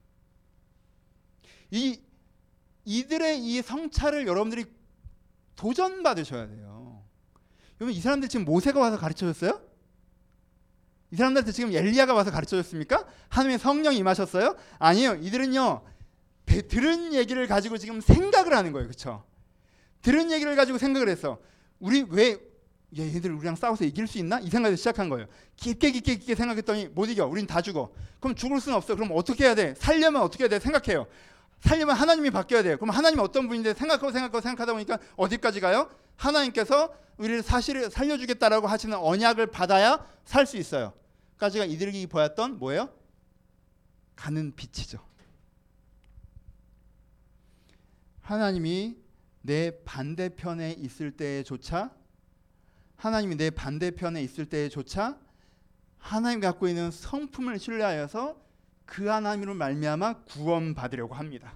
이 이들의 이 성찰을 여러분들이 도전받으셔야 돼요. 여러분, 이 사람들 지금 모세가 와서 가르쳐줬어요? 이 사람들한테 지금 엘리야가 와서 가르쳐줬습니까? 하나님의 성령이 임하셨어요? 아니에요. 이들은요, 들은 얘기를 가지고 지금 생각을 하는 거예요. 그렇죠? 들은 얘기를 가지고 생각을 했어. 우리 왜 얘들 우리랑 싸워서 이길 수 있나? 이 생각에서 시작한 거예요. 깊게 깊게 깊게 생각했더니 못 이겨. 우린 다 죽어. 그럼 죽을 수는 없어. 그럼 어떻게 해야 돼? 살려면 어떻게 해야 돼? 생각해요. 살려면 하나님이 바뀌어야 돼요. 그럼 하나님이 어떤 분인데 생각하고 생각하고 생각하다 보니까 어디까지 가요? 하나님께서 우리를 사실을 살려주겠다라고 하시는 언약을 받아야 살 수 있어요. 까지가 이들이 보였던 뭐예요? 가는 빛이죠. 하나님이 내 반대편에 있을 때조차, 하나님이 내 반대편에 있을 때조차 하나님 갖고 있는 성품을 신뢰하여서 그 하나님으로 말미암아 구원받으려고 합니다.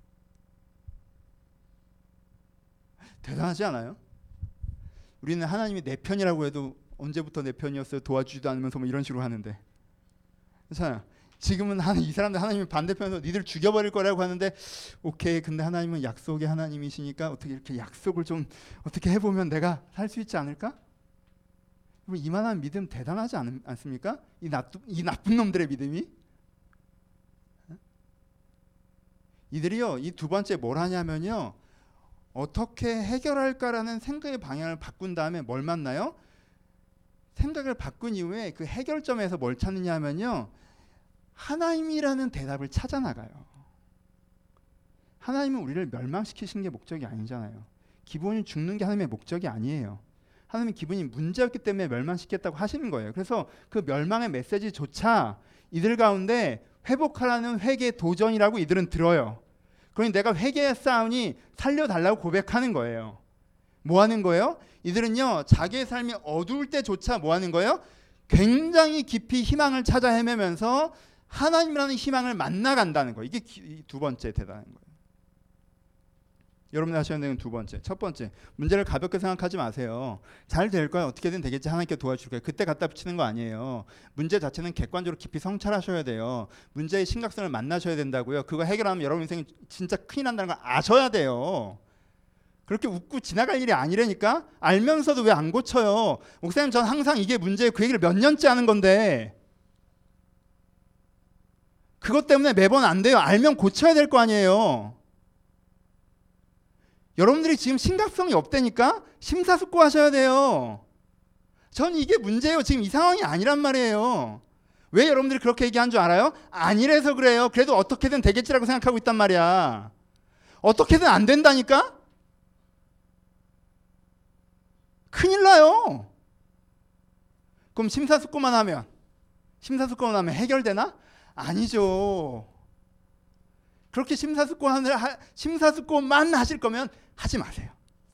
대단하지 않아요? 우리는 하나님이 내 편이라고 해도 언제부터 내 편이었어요? 도와주지도 않으면서 뭐 이런 식으로 하는데, 그렇잖아요. 지금은 하나, 이 사람들 하나님이 반대편에서 니들 죽여버릴 거라고 하는데, 오케이, 근데 하나님은 약속의 하나님이시니까 어떻게 이렇게 약속을 좀 어떻게 해보면 내가 살 수 있지 않을까? 이만한 믿음 대단하지 않, 않습니까? 이, 나, 이 나쁜 놈들의 믿음이. 이들이요, 이 두 번째 뭘 하냐면요, 어떻게 해결할까라는 생각의 방향을 바꾼 다음에 뭘 만나요? 생각을 바꾼 이후에 그 해결점에서 뭘 찾느냐 하면요, 하나님이라는 대답을 찾아 나가요. 하나님은 우리를 멸망시키신 게 목적이 아니잖아요. 기본이 죽는 게 하나님의 목적이 아니에요. 하나님은 기본이 문제였기 때문에 멸망시켰다고 하시는 거예요. 그래서 그 멸망의 메시지조차 이들 가운데 회복하라는 회개 도전이라고 이들은 들어요. 그러니 내가 회개했사오니 살려달라고 고백하는 거예요. 뭐 하는 거예요? 이들은요, 자기의 삶이 어두울 때조차 뭐 하는 거예요? 굉장히 깊이 희망을 찾아 헤매면서 하나님이라는 희망을 만나간다는 거예요. 이게 두 번째 대단한 거예요. 여러분이 하셔야 되는 두 번째. 첫 번째, 문제를 가볍게 생각하지 마세요. 잘 될 거야. 어떻게든 되겠지. 하나님께 도와줄 거예요. 그때 갖다 붙이는 거 아니에요. 문제 자체는 객관적으로 깊이 성찰하셔야 돼요. 문제의 심각성을 만나셔야 된다고요. 그거 해결하면 여러분 인생이 진짜 큰일 난다는 걸 아셔야 돼요. 그렇게 웃고 지나갈 일이 아니라니까. 알면서도 왜 안 고쳐요? 목사님, 전 항상 이게 문제예요. 그 얘기를 몇 년째 하는 건데 그것 때문에 매번 안 돼요. 알면 고쳐야 될 거 아니에요. 여러분들이 지금 심각성이 없다니까 심사숙고하셔야 돼요. 전 이게 문제예요. 지금 이 상황이 아니란 말이에요. 왜 여러분들이 그렇게 얘기한 줄 알아요? 아니래서 그래요. 그래도 어떻게든 되겠지라고 생각하고 있단 말이야. 어떻게든 안 된다니까? 큰일 나요. 그럼 심사숙고만 하면 심사숙고만 하면 해결되나? 아니죠. 그렇게 심사숙고하는 심사숙고만 하실 거면 하지 마세요.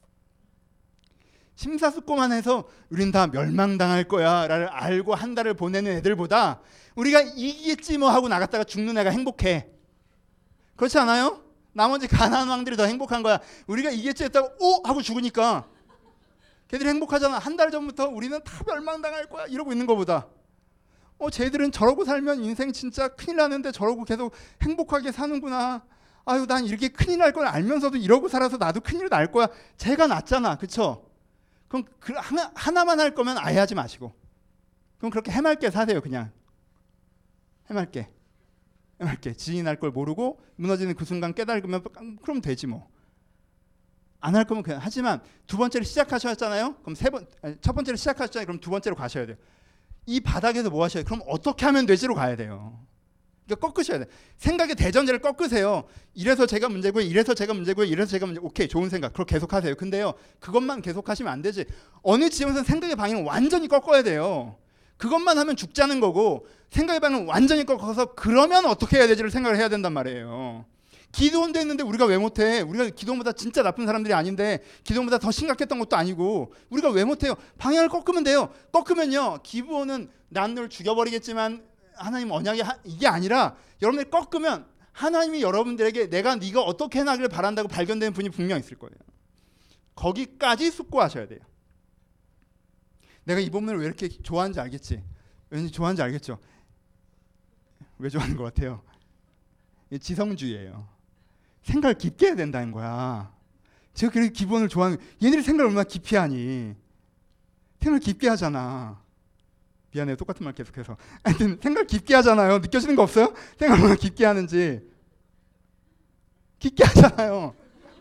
심사숙고만 해서 우린 다 멸망당할 거야를 알고 한 달을 보내는 애들보다 우리가 이기겠지 뭐 하고 나갔다가 죽는 애가 행복해. 그렇지 않아요? 나머지 가난한 왕들이 더 행복한 거야. 우리가 이기겠지 했다가 오! 하고 죽으니까 걔들이 행복하잖아. 한 달 전부터 우리는 다 멸망당할 거야 이러고 있는 거보다 어, 쟤들은 저러고 살면 인생 진짜 큰일 나는데 저러고 계속 행복하게 사는구나. 아유, 난 이렇게 큰일 날 걸 알면서도 이러고 살아서 나도 큰일 날 거야. 쟤가 낫잖아. 그쵸? 그럼 그 하나, 하나만 할 거면 아예 하지 마시고 그럼 그렇게 해맑게 사세요. 그냥 해맑게 해맑게 지진이 날 걸 모르고 무너지는 그 순간 깨달으면 그럼 되지 뭐. 안 할 거면 그냥. 하지만 두 번째를 시작하셨잖아요. 그럼 세 번, 첫 번째를 시작하셨잖아요. 그럼 두 번째로 가셔야 돼요. 이 바닥에서 뭐 하셔야 돼요? 그럼 어떻게 하면 되지로 가야 돼요. 그러니까 꺾으셔야 돼요. 생각의 대전제를 꺾으세요. 이래서 제가 문제고요. 이래서 제가 문제고요. 이래서 제가 문제. 오케이, 좋은 생각. 그럼 계속 하세요. 근데요, 그것만 계속 하시면 안 되지. 어느 지점에서는 생각의 방향을 완전히 꺾어야 돼요. 그것만 하면 죽자는 거고 생각의 방향을 완전히 꺾어서 그러면 어떻게 해야 되지를 생각을 해야 된단 말이에요. 기도원도 했는데 우리가 왜 못해? 우리가 기도원보다 진짜 나쁜 사람들이 아닌데 기도원보다 더 심각했던 것도 아니고 우리가 왜 못해요? 방향을 꺾으면 돼요. 꺾으면요. 기도원은 난 널 죽여버리겠지만 하나님 언약이 하, 이게 아니라 여러분들이 꺾으면 하나님이 여러분들에게 내가 네가 어떻게 해나기를 바란다고 발견되는 분이 분명 있을 거예요. 거기까지 숙고하셔야 돼요. 내가 이 본문을 왜 이렇게 좋아하는지 알겠지? 왠지 좋아하는지 알겠죠? 왜 좋아하는 것 같아요? 지성주의예요. 생각을 깊게 해야 된다는 거야. 제가 그렇게 기본을 좋아하는, 얘네들 생각을 얼마나 깊이 하니? 생각을 깊게 하잖아. 미안해요, 똑같은 말 계속해서. 하여튼 생각을 깊게 하잖아요. 느껴지는 거 없어요? 생각을 얼마나 깊게 하는지. 깊게 하잖아요.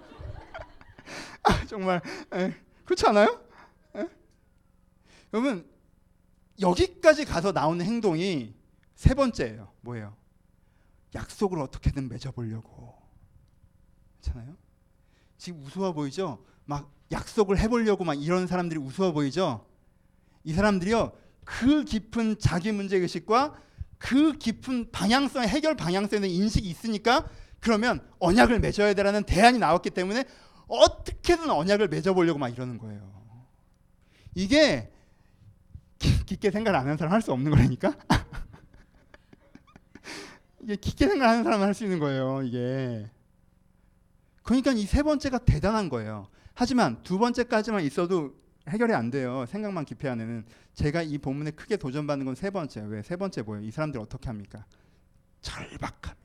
아, 정말 에, 그렇지 않아요? 에? 여러분, 여기까지 가서 나오는 행동이 세 번째예요. 뭐예요? 약속을 어떻게든 맺어보려고. 그렇잖아요? 지금 우스워 보이죠? 막 약속을 해보려고 막 이런 사람들이 우스워 보이죠? 이 사람들이요, 그 깊은 자기 문제의식과 그 깊은 방향성, 해결 방향성에 대한 인식이 있으니까 그러면 언약을 맺어야 되라는 대안이 나왔기 때문에 어떻게든 언약을 맺어보려고 막 이러는 거예요. 이게 깊게 생각 안 하는 사람 할 수 없는 거라니까? 이게 깊게 생각하는 사람은 할 수 있는 거예요. 이게. 그러니까 이 세 번째가 대단한 거예요. 하지만 두 번째까지만 있어도 해결이 안 돼요. 생각만 깊이 하는. 제가 이 본문에 크게 도전받는 건 세 번째예요. 왜? 세 번째 뭐예요? 이 사람들 어떻게 합니까? 절박합니다.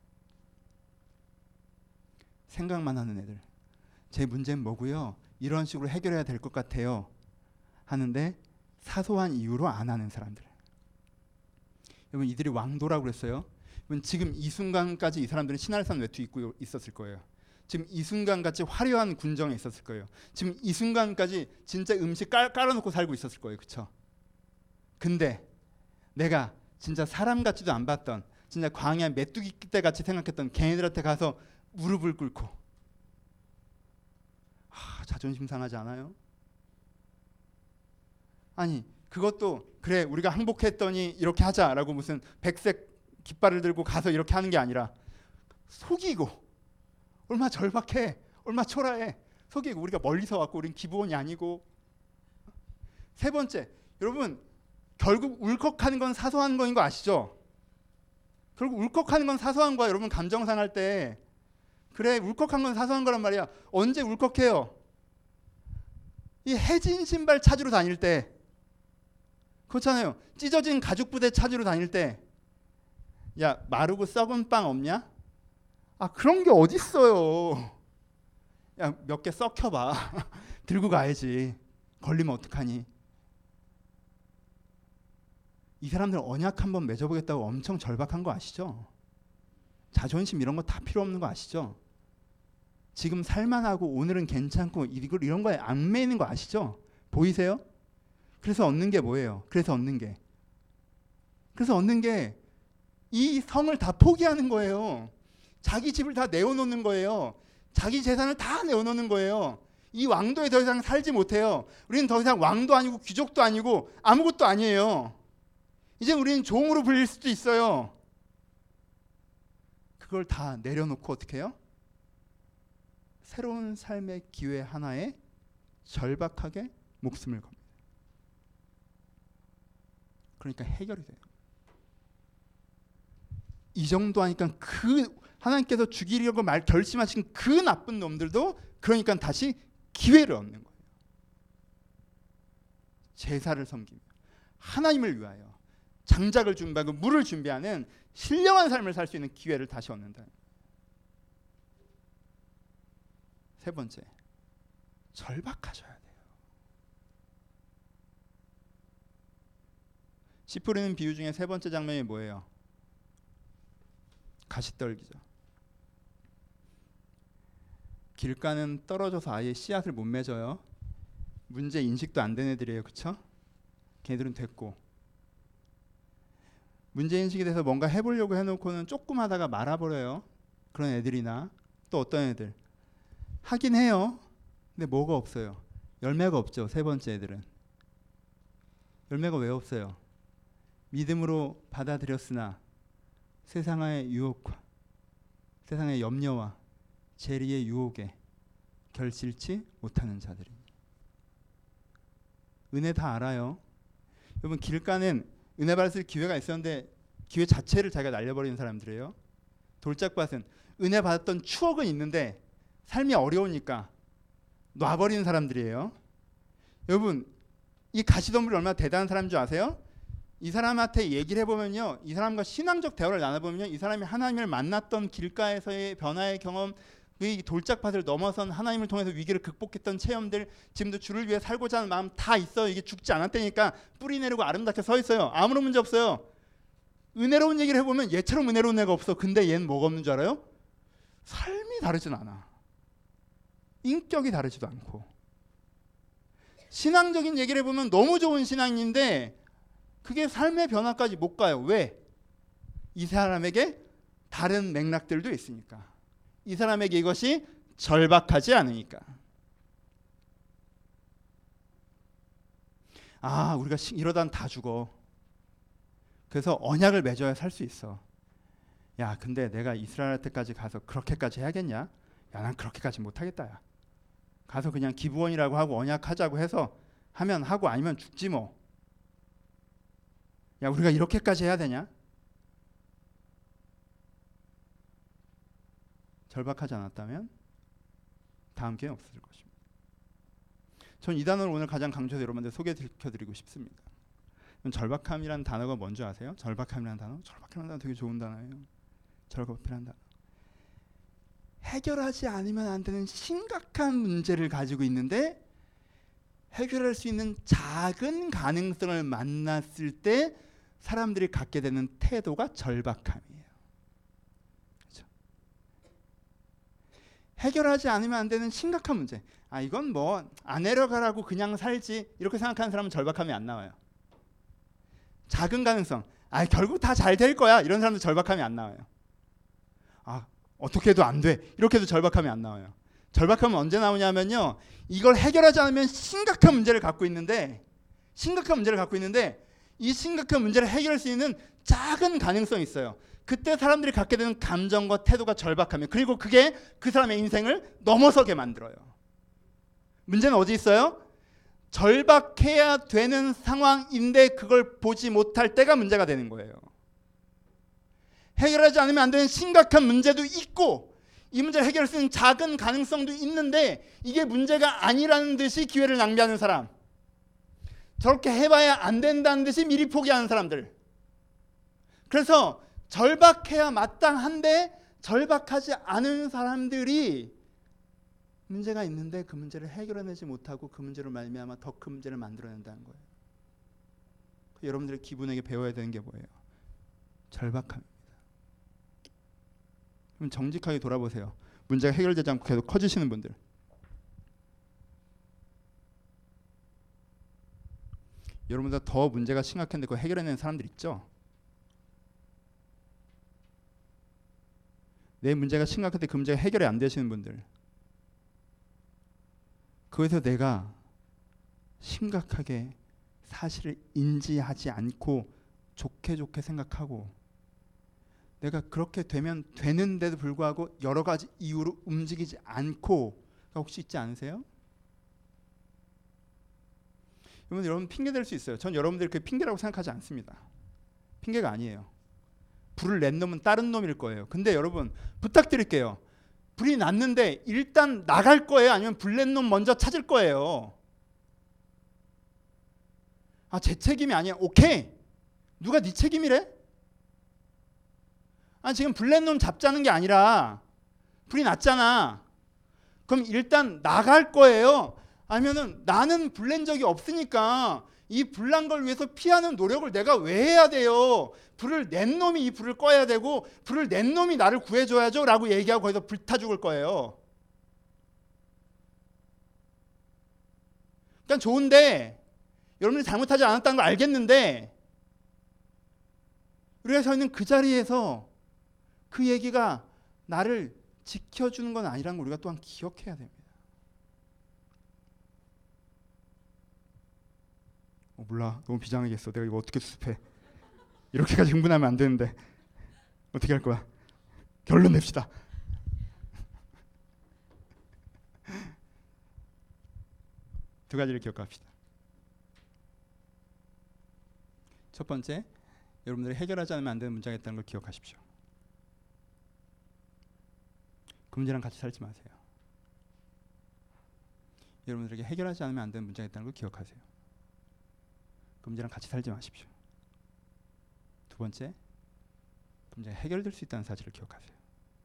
생각만 하는 애들. 제 문제는 뭐고요? 이런 식으로 해결해야 될 것 같아요. 하는데 사소한 이유로 안 하는 사람들. 여러분, 이들이 왕도라고 그랬어요. 여러분, 지금 이 순간까지 이 사람들은 신할산 외투 입고 있었을 거예요. 지금 이 순간같이 화려한 군정에 있었을 거예요. 지금 이 순간까지 진짜 음식 깔, 깔아놓고 살고 있었을 거예요. 그렇죠? 근데 내가 진짜 사람 같지도 안 봤던, 진짜 광야 메뚜기 때 같이 생각했던 걔네들한테 가서 무릎을 꿇고, 아, 자존심 상하지 않아요? 아니, 그것도 그래 우리가 항복했더니 이렇게 하자라고 무슨 백색 깃발을 들고 가서 이렇게 하는 게 아니라 속이고, 얼마나 절박해, 얼마나 초라해. 속이고, 우리가 멀리서 왔고 우린 기부원이 아니고. 세 번째, 여러분, 결국 울컥하는 건 사소한 거인 거 아시죠? 결국 울컥하는 건 사소한 거야. 여러분, 감정 상할 때 그래 울컥한 건 사소한 거란 말이야. 언제 울컥해요? 이 해진 신발 찾으러 다닐 때, 그렇잖아요. 찢어진 가죽 부대 찾으러 다닐 때, 야, 마르고 썩은 빵 없냐? 아, 그런 게 어딨어요. 야, 몇 개 썩혀봐. 들고 가야지. 걸리면 어떡하니? 이 사람들 언약 한번 맺어보겠다고 엄청 절박한 거 아시죠? 자존심 이런 거 다 필요 없는 거 아시죠? 지금 살만하고 오늘은 괜찮고 이걸 이런 거에 안 매이는 거 아시죠? 보이세요? 그래서 얻는 게 뭐예요? 그래서 얻는 게 그래서 얻는 게 이 성을 다 포기하는 거예요. 자기 집을 다 내어놓는 거예요. 자기 재산을 다 내어놓는 거예요. 이 왕도에 더 이상 살지 못해요. 우리는 더 이상 왕도 아니고 귀족도 아니고 아무것도 아니에요. 이제 우리는 종으로 불릴 수도 있어요. 그걸 다 내려놓고 어떻게 해요? 새로운 삶의 기회 하나에 절박하게 목숨을 겁니다. 그러니까 해결이 돼요. 이 정도 하니까 그 하나님께서 죽이려고 말 결심하신 그 나쁜 놈들도 그러니까 다시 기회를 얻는 거예요. 제사를 섬기며 하나님을 위하여 장작을 준비하고 물을 준비하는 신령한 삶을 살 수 있는 기회를 다시 얻는다. 세 번째, 절박하셔야 돼요. 씨 뿌리는 비유 중에 세 번째 장면이 뭐예요? 가시떨기죠. 길가는 떨어져서 아예 씨앗을 못 맺어요. 문제 인식도 안 된 애들이에요. 그렇죠? 걔들은 됐고, 문제 인식이 돼서 뭔가 해보려고 해놓고는 조금 하다가 말아버려요. 그런 애들이나 또 어떤 애들 하긴 해요. 근데 뭐가 없어요? 열매가 없죠. 세 번째 애들은 열매가 왜 없어요? 믿음으로 받아들였으나 세상의 유혹과 세상의 염려와 재리의 유혹에 결실치 못하는 자들이. 은혜 다 알아요. 여러분 길가는 은혜 받을 기회가 있었는데 기회 자체를 자기가 날려버리는 사람들이에요. 돌짝밭은 은혜 받았던 추억은 있는데 삶이 어려우니까 놔버리는 사람들이에요. 여러분 이 가시덤불이 얼마나 대단한 사람인 줄 아세요? 이 사람한테 얘기를 해보면요, 이 사람과 신앙적 대화를 나눠보면요, 이 사람이 하나님을 만났던 길가에서의 변화의 경험, 이 돌짝밭을 넘어선 하나님을 통해서 위기를 극복했던 체험들, 지금도 주를 위해 살고자 하는 마음 다 있어요. 이게 죽지 않았다니까 뿌리 내리고 아름답게 서 있어요. 아무런 문제 없어요. 은혜로운 얘기를 해보면 얘처럼 은혜로운 애가 없어. 근데 얘는 뭐가 없는 줄 알아요? 삶이 다르진 않아. 인격이 다르지도 않고. 신앙적인 얘기를 해보면 너무 좋은 신앙인데 그게 삶의 변화까지 못 가요. 왜? 이 사람에게 다른 맥락들도 있으니까. 이 사람에게 이것이 절박하지 않으니까. 아, 우리가 이러다는 다 죽어. 그래서 언약을 맺어야 살 수 있어. 야, 근데 내가 이스라엘한테까지 가서 그렇게까지 해야겠냐? 야, 난 그렇게까지 못하겠다. 야. 가서 그냥 기부원이라고 하고 언약하자고 해서 하면 하고 아니면 죽지 뭐. 야, 우리가 이렇게까지 해야 되냐? 절박하지 않았다면 다음 기회는 없을 것입니다. 전 이 단어를 오늘 가장 강조해서 여러분들 소개시켜드리고 싶습니다. 절박함이라는 단어가 뭔지 아세요? 절박함이라는 단어? 절박함이라는 단어 되게 좋은 단어예요. 절박함이라는 단어. 해결하지 않으면 안 되는 심각한 문제를 가지고 있는데 해결할 수 있는 작은 가능성을 만났을 때 사람들이 갖게 되는 태도가 절박함이에요. 그렇죠? 해결하지 않으면 안 되는 심각한 문제. 아, 이건 뭐 안 내려가라고 그냥 살지 이렇게 생각하는 사람은 절박함이 안 나와요. 작은 가능성. 아, 결국 다 잘 될 거야. 이런 사람도 절박함이 안 나와요. 아, 어떻게 해도 안 돼. 이렇게 해도 절박함이 안 나와요. 절박함은 언제 나오냐면요, 이걸 해결하지 않으면 심각한 문제를 갖고 있는데 심각한 문제를 갖고 있는데 이 심각한 문제를 해결할 수 있는 작은 가능성이 있어요. 그때 사람들이 갖게 되는 감정과 태도가 절박함이에요. 그리고 그게 그 사람의 인생을 넘어서게 만들어요. 문제는 어디 있어요? 절박해야 되는 상황인데 그걸 보지 못할 때가 문제가 되는 거예요. 해결하지 않으면 안 되는 심각한 문제도 있고 이 문제를 해결할 수 있는 작은 가능성도 있는데 이게 문제가 아니라는 듯이 기회를 낭비하는 사람, 저렇게 해봐야 안 된다는 듯이 미리 포기하는 사람들. 그래서 절박해야 마땅한데 절박하지 않은 사람들이 문제가 있는데 그 문제를 해결해내지 못하고 그 문제로 말미암아 더 큰 문제를 만들어낸다는 거예요. 여러분들의 기분에게 배워야 되는 게 뭐예요? 절박함입니다. 그럼 정직하게 돌아보세요. 문제가 해결되지 않고 계속 커지시는 분들, 여러분보다 더 문제가 심각한데 그거 해결해내는 사람들 있죠? 내 문제가 심각한데 그 문제가 해결이 안 되시는 분들, 그래서 내가 심각하게 사실을 인지하지 않고 좋게 좋게 생각하고 내가 그렇게 되면 되는데도 불구하고 여러 가지 이유로 움직이지 않고 혹시 있지 않으세요? 여러분, 여러분 핑계 댈 수 있어요. 전 여러분들이 그 핑계라고 생각하지 않습니다. 핑계가 아니에요. 불을 낸 놈은 다른 놈일 거예요. 근데 여러분 부탁드릴게요. 불이 났는데 일단 나갈 거예요? 아니면 불 낸 놈 먼저 찾을 거예요? 아, 제 책임이 아니야. 오케이. 누가 네 책임이래? 아, 지금 불 낸 놈 잡자는 게 아니라 불이 났잖아. 그럼 일단 나갈 거예요? 아니면은 나는 불 낸 적이 없으니까 이 불난 걸 위해서 피하는 노력을 내가 왜 해야 돼요? 불을 낸 놈이 이 불을 꺼야 되고 불을 낸 놈이 나를 구해줘야죠 라고 얘기하고 거기서 불타 죽을 거예요. 그러니까 좋은데 여러분들이 잘못하지 않았다는 걸 알겠는데 우리가 서 있는 그 자리에서 그 얘기가 나를 지켜주는 건 아니라는 걸 우리가 또한 기억해야 됩니다. 어, 몰라, 너무 비장하겠어. 내가 이거 어떻게 수습해? 이렇게까지 흥분하면 안 되는데 어떻게 할 거야? 결론 냅시다. 두 가지를 기억합시다. 첫 번째, 여러분들이 해결하지 않으면 안 되는 문제가 있다는 걸 기억하십시오. 그 문제랑 같이 살지 마세요. 여러분들에게 해결하지 않으면 안 되는 문제가 있다는 걸 기억하세요. 그 문제랑 같이 살지 마십시오. 두 번째, 그 문제가 해결될 수 있다는 사실을 기억하세요.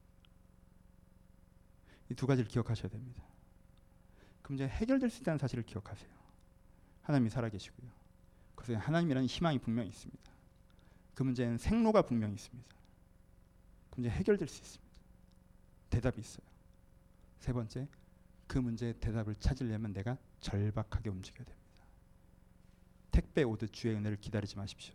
이 두 가지를 기억하셔야 됩니다. 그 문제가 해결될 수 있다는 사실을 기억하세요. 하나님이 살아계시고요. 그래서 하나님이라는 희망이 분명히 있습니다. 그 문제는 생로가 분명히 있습니다. 그 문제 해결될 수 있습니다. 대답이 있어요. 세 번째, 그 문제의 대답을 찾으려면 내가 절박하게 움직여야 됩니다. 택배 오듯 주의 은혜를 기다리지 마십시오.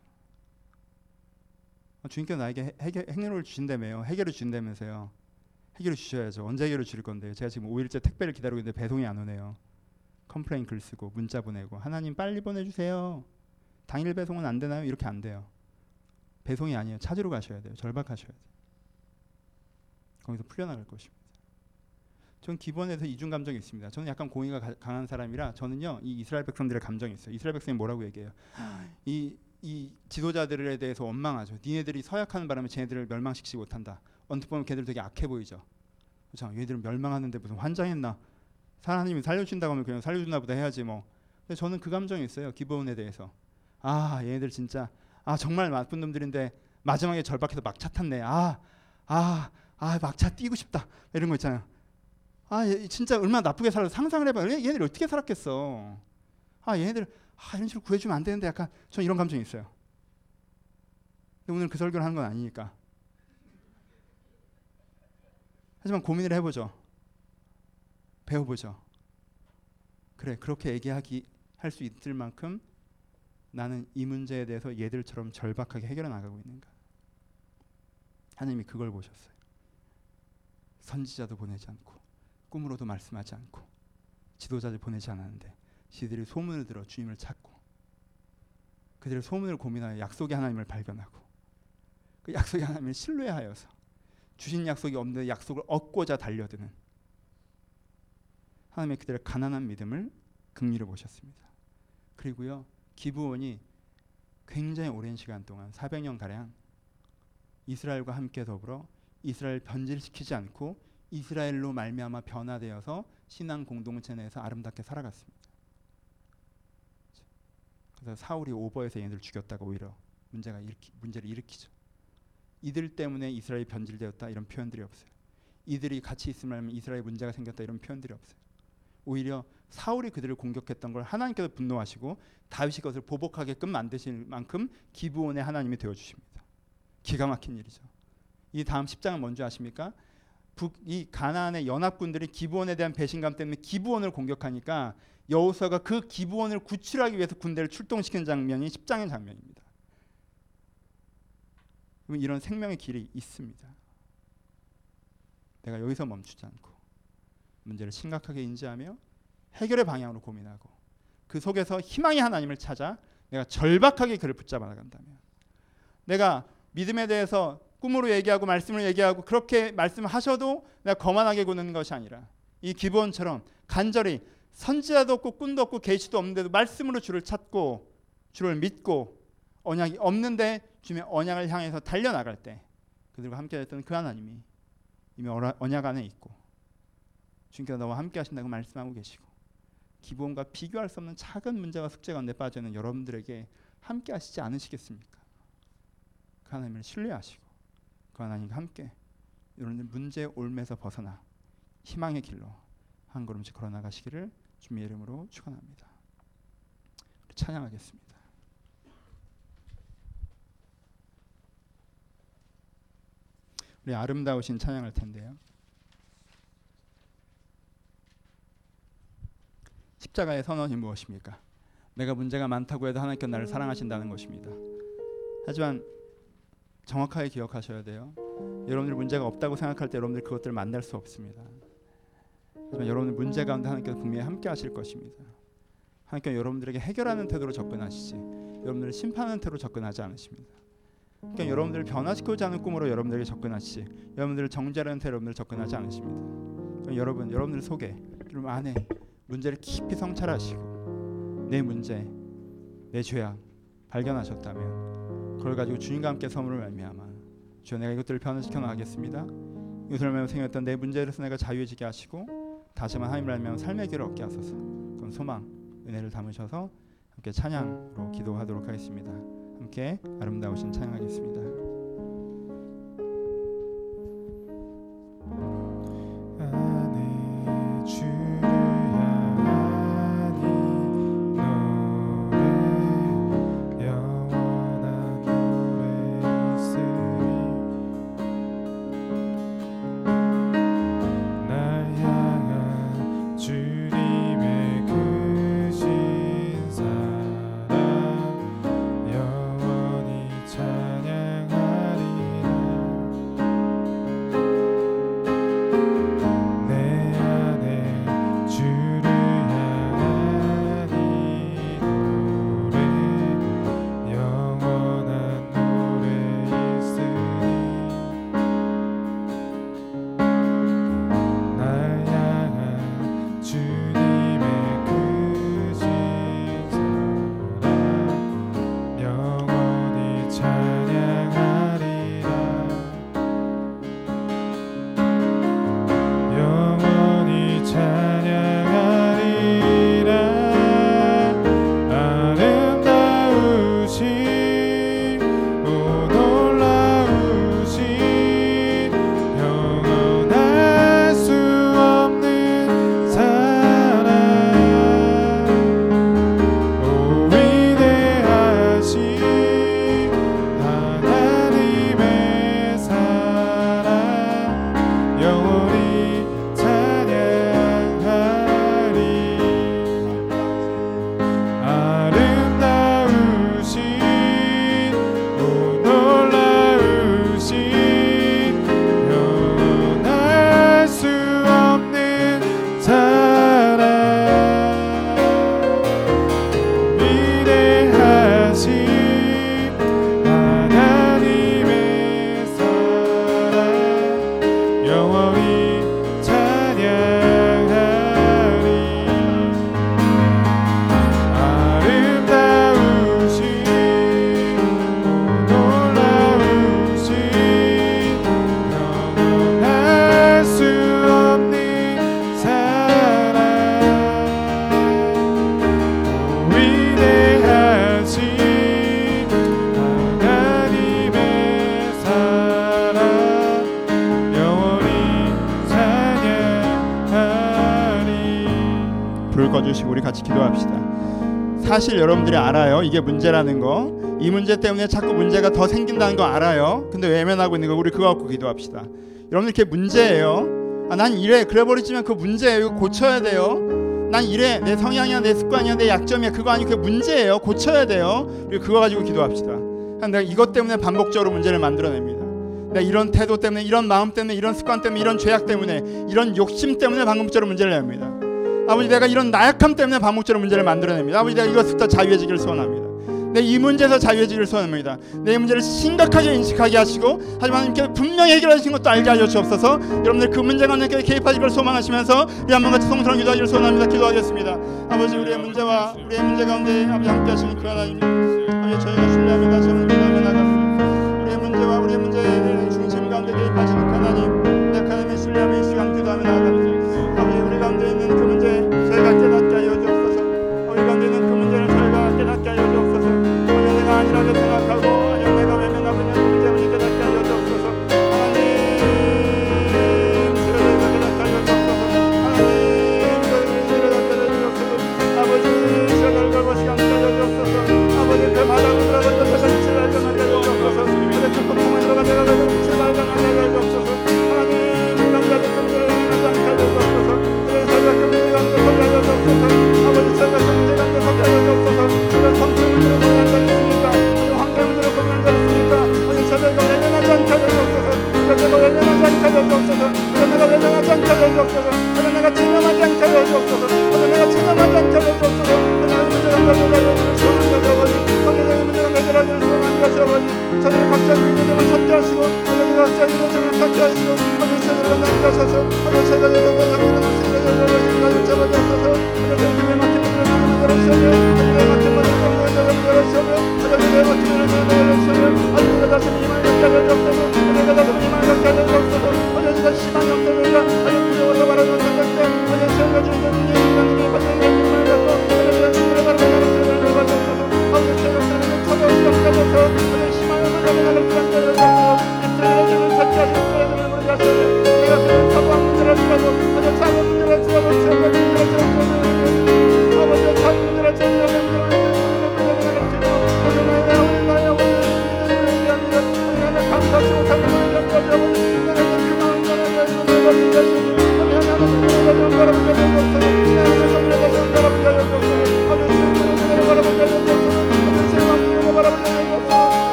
주님께서 나에게 해결, 해결을 주신다며요. 해결을 주신다면서요. 해결을 주셔야죠. 언제 해결을 주실 건데요. 제가 지금 오 일째 택배를 기다리고 있는데 배송이 안 오네요. 컴플레인 글 쓰고 문자 보내고 하나님 빨리 보내주세요. 당일 배송은 안 되나요? 이렇게 안 돼요. 배송이 아니에요. 찾으러 가셔야 돼요. 절박하셔야 돼요. 거기서 풀려나갈 것입니다. 저는 기본에서 이중 감정이 있습니다. 저는 약간 공의가 가, 강한 사람이라 저는요 이 이스라엘 백성들의 감정이 있어요. 이스라엘 백성이 뭐라고 얘기해요? 이, 이 지도자들에 대해서 원망하죠. 니네들이 서약하는 바람에 쟤네들을 멸망시키지 못한다. 언뜻 보면 걔들 되게 악해 보이죠. 그렇죠? 얘들은 멸망하는데 무슨 환장했나? 하나님이 살려준다고 하면 그냥 살려준다 보다 해야지 뭐. 근데 저는 그 감정이 있어요. 기브온에 대해서. 아 얘네들 진짜 아 정말 나쁜 놈들인데 마지막에 절박해서 막차 탔네. 아 아 아 막차 뛰고 싶다. 이런 거 있잖아요. 아 얘, 진짜 얼마나 나쁘게 살아 상상을 해봐요. 얘네들 어떻게 살았겠어. 아 얘네들 아 이런 식으로 구해주면 안 되는데 약간 전 이런 감정이 있어요. 근데 오늘 그 설교를 하는 건 아니니까. 하지만 고민을 해보죠. 배워보죠. 그래 그렇게 얘기하기 할 수 있을 만큼 나는 이 문제에 대해서 얘들처럼 절박하게 해결해 나가고 있는가. 하나님이 그걸 보셨어요. 선지자도 보내지 않고 꿈으로도 말씀하지 않고 지도자들 보내지 않았는데 시들이 소문을 들어 주님을 찾고 그들의 소문을 고민하여 약속의 하나님을 발견하고 그 약속의 하나님을 신뢰하여서 주신 약속이 없는데 약속을 얻고자 달려드는 하나님의 그들의 가난한 믿음을 긍휼히 보셨습니다. 그리고요 기브온이 굉장히 오랜 시간 동안 사백 년가량 이스라엘과 함께 더불어 이스라엘 변질시키지 않고 이스라엘로 말미암아 변화되어서 신앙 공동체 내에서 아름답게 살아갔습니다. 그래서 사울이 오버해서 얘네들 죽였다가 오히려 문제가 일으키, 문제를 일으키죠. 이들 때문에 이스라엘이 변질되었다 이런 표현들이 없어요. 이들이 같이 있으면 이스라엘 문제가 생겼다 이런 표현들이 없어요. 오히려 사울이 그들을 공격했던 걸 하나님께서 분노하시고 다윗이 그것을 보복하게끔 만드실 만큼 기브온의 하나님이 되어주십니다. 기가 막힌 일이죠. 이 다음 십 장은 뭔지 아십니까? 북, 이 가나안의 연합군들이 기브온에 대한 배신감 때문에 기브온을 공격하니까 여호수아가 그 기브온을 구출하기 위해서 군대를 출동시키는 장면이 십 장의 장면입니다. 이런 생명의 길이 있습니다. 내가 여기서 멈추지 않고 문제를 심각하게 인지하며 해결의 방향으로 고민하고 그 속에서 희망의 하나님을 찾아 내가 절박하게 그를 붙잡아 나간다면 내가 믿음에 대해서 꿈으로 얘기하고 말씀을 얘기하고 그렇게 말씀하셔도 내가 거만하게 구는 것이 아니라 이 기브온처럼 간절히 선지자도 없고 꿈도 없고 계시도 없는데도 말씀으로 주를 찾고 주를 믿고 언약이 없는데 주님의 언약을 향해서 달려나갈 때 그들과 함께 했던 그 하나님이 이미 언약 안에 있고 주님께서 너와 함께 하신다고 말씀하고 계시고 기브온과 비교할 수 없는 작은 문제와 숙제 가운데 빠져 있는 여러분들에게 함께 하시지 않으시겠습니까? 그 하나님을 신뢰하시고 그 하나님과 함께 여러분들 문제의 올매에서 벗어나 희망의 길로 한 걸음씩 걸어나가시기를 주님의 이름으로 축원합니다. 찬양하겠습니다. 우리 아름다우신 찬양할 텐데요. 십자가의 선언이 무엇입니까? 내가 문제가 많다고 해도 하나님께서 나를 사랑하신다는 것입니다. 하지만 정확하게 기억하셔야 돼요. 여러분들 문제가 없다고 생각할 때 여러분들 그것들을 만날 수 없습니다. 하지만 여러분들 문제 가운데 하나님께서 분명히 함께 하실 것입니다. 하나님께서 여러분들에게 해결하는 태도로 접근하시지 여러분들을 심판하는 태도로 접근하지 않으십니다. 그러니까 여러분들을 변화시키고자 하는 꿈으로 여러분들에게 접근하시지 여러분들을 정죄하는 태도로 여러분들을 접근하지 않으십니다. 여러분, 여러분들 속에 여러분 안에 문제를 깊이 성찰하시고 내 문제, 내 죄악 발견하셨다면 그걸 가지고 주님과 함께 섬으로 말미암아 주여 내가 이것들을 변화시켜 나가겠습니다. 이것을 말미암아 생겼던 내 문제로서 내가 자유해지게 하시고 다시 한번 하나님을 말미암아 삶의 길을 얻게 하소서. 그런 소망, 은혜를 담으셔서 함께 찬양으로 기도하도록 하겠습니다. 함께 아름다우신 찬양하겠습니다. 안에 주를 향하니 노래 영원한 노래 있으리 날 향한 주님의 크신 사랑 영원히 찬양하리라 내 안에 주를 향하니 노래 영원한 노래 있으리 날 향한 주님의 크신 사랑 영원히 찬양하리라 영원히 찬양하리라 아름다우신 오 놀라우신 영원할 수 없는 사랑 오 위대하신 하나님의 사랑 영원히 찬양하리 아름다우신 오 놀라우신 영원할 수 없는 사랑 위대하신 하나님의 사랑 영원히 찬양하리 아름다우신 놀라우신 영원할 수 없는 사랑 위대하신 하나님의 사랑 영원히 찬양하리 불 꺼주시고 우리 같이 기도합시다. 사실 여러분들이 알아요. 이게 문제라는 거. 이 문제 때문에 자꾸 문제가 더 생긴다는 거 알아요. 근데 외면하고 있는 거 우리 그거 갖고 기도합시다. 여러분들 이게 문제예요. 아, 난 이래 그래 버리지만 그 문제예요. 이거 고쳐야 돼요. 난 이래 내 성향이야 내 습관이야 내 약점이야 그거 아니고 그게 문제예요. 고쳐야 돼요. 우리 그거 가지고 기도합시다. 내가 이것 때문에 반복적으로 문제를 만들어냅니다. 내가 이런 태도 때문에 이런 마음 때문에 이런 습관 때문에 이런 죄악 때문에 이런 욕심 때문에 반복적으로 문제를 냅니다. 아버지 내가 이런 나약함 때문에 반복적으로 문제를 만들어냅니다. 아버지 내가 이것부터 자유해지기를 소원합니다. 내 이 문제에서 자유해지기를 소원합니다. 내 문제를 심각하게 인식하게 하시고 하지만 하나님께 분명히 해결하신 것도 알게 하여 주옵소서. 여러분들 그 문제가 하나님께 개입하시기를 소망하시면서 우리 한번 같이 성스러운 기도하기를 소원합니다. 기도하겠습니다. 아버지 우리의 문제와 우리의 문제 가운데 아버지 함께 하시는 그 하나님 아버지 저희가 신뢰합니다. 저는 기도하며 나갑니다. 우리의 문제와 우리의 문제의 중심 가운데 개입하시는 그 하나님 내 하나님의 신뢰하며 이 시간 기도하며 나갑니다. 아버지 우리 가운데 있는 그 문제 저희가 깨닫게 하여 주옵소서. 우리 가운데 있는 그 문제를 저희가 깨닫게 하여 주옵소서. 아니 내가 아니라고 생각하고 아니 내가 외면하고 있는 그 문제를 깨닫게 하여 주옵소서. 하나님 저희가 깨닫게 하여 주옵소서. 하나님 저희가 깨닫게 하여 주옵소서. 아버지 저희를 걸고 시간 가져 주옵소서. 아버지 그 바닥을 들어갔던 것을 치를 전하게 하여 주옵소서. 아버지 그 폭풍을 들어가 내가 가지고 치를 전하게 하여 주옵소서. 하나님 남자들 금들을 하지 않게 하여 주옵소서. 그래서 저희가 그 문제가 안 되게 하여 주옵소서. 아버지 저희가 그 문제가 안 되게 하여 주옵소서. 그래서 성품을 들어 보면 안 되겠습니까? 아니 환경을 들어 보면 안 되겠습니까? 아니 저희가 외면하지 않게 하여 주옵소서. 저희가 외면하지 않게 하여 주옵소서. 그래서 내가 외면하지 않게 하여 주옵소서. 그래서 내가 체념하지 않게 하여 주옵소서. 그래서 내가 체념하지 않게 하여 주옵소서. 그래서 문제가 해결하기를 소원합니다. 아버지 성경의 문제가 해결하기를 소원합니다. 아버지 저희를 각자 문제점을 찾게 하시고 저희가 각자 문제점을 찾게 하시고 아버지 저희를 남겨서서 아버지 저희가 여러분을 잡아주셔서 아버지 저희가 여러분을 잡아주셔서 아버지 저희가 막힌 문제를 막는 대로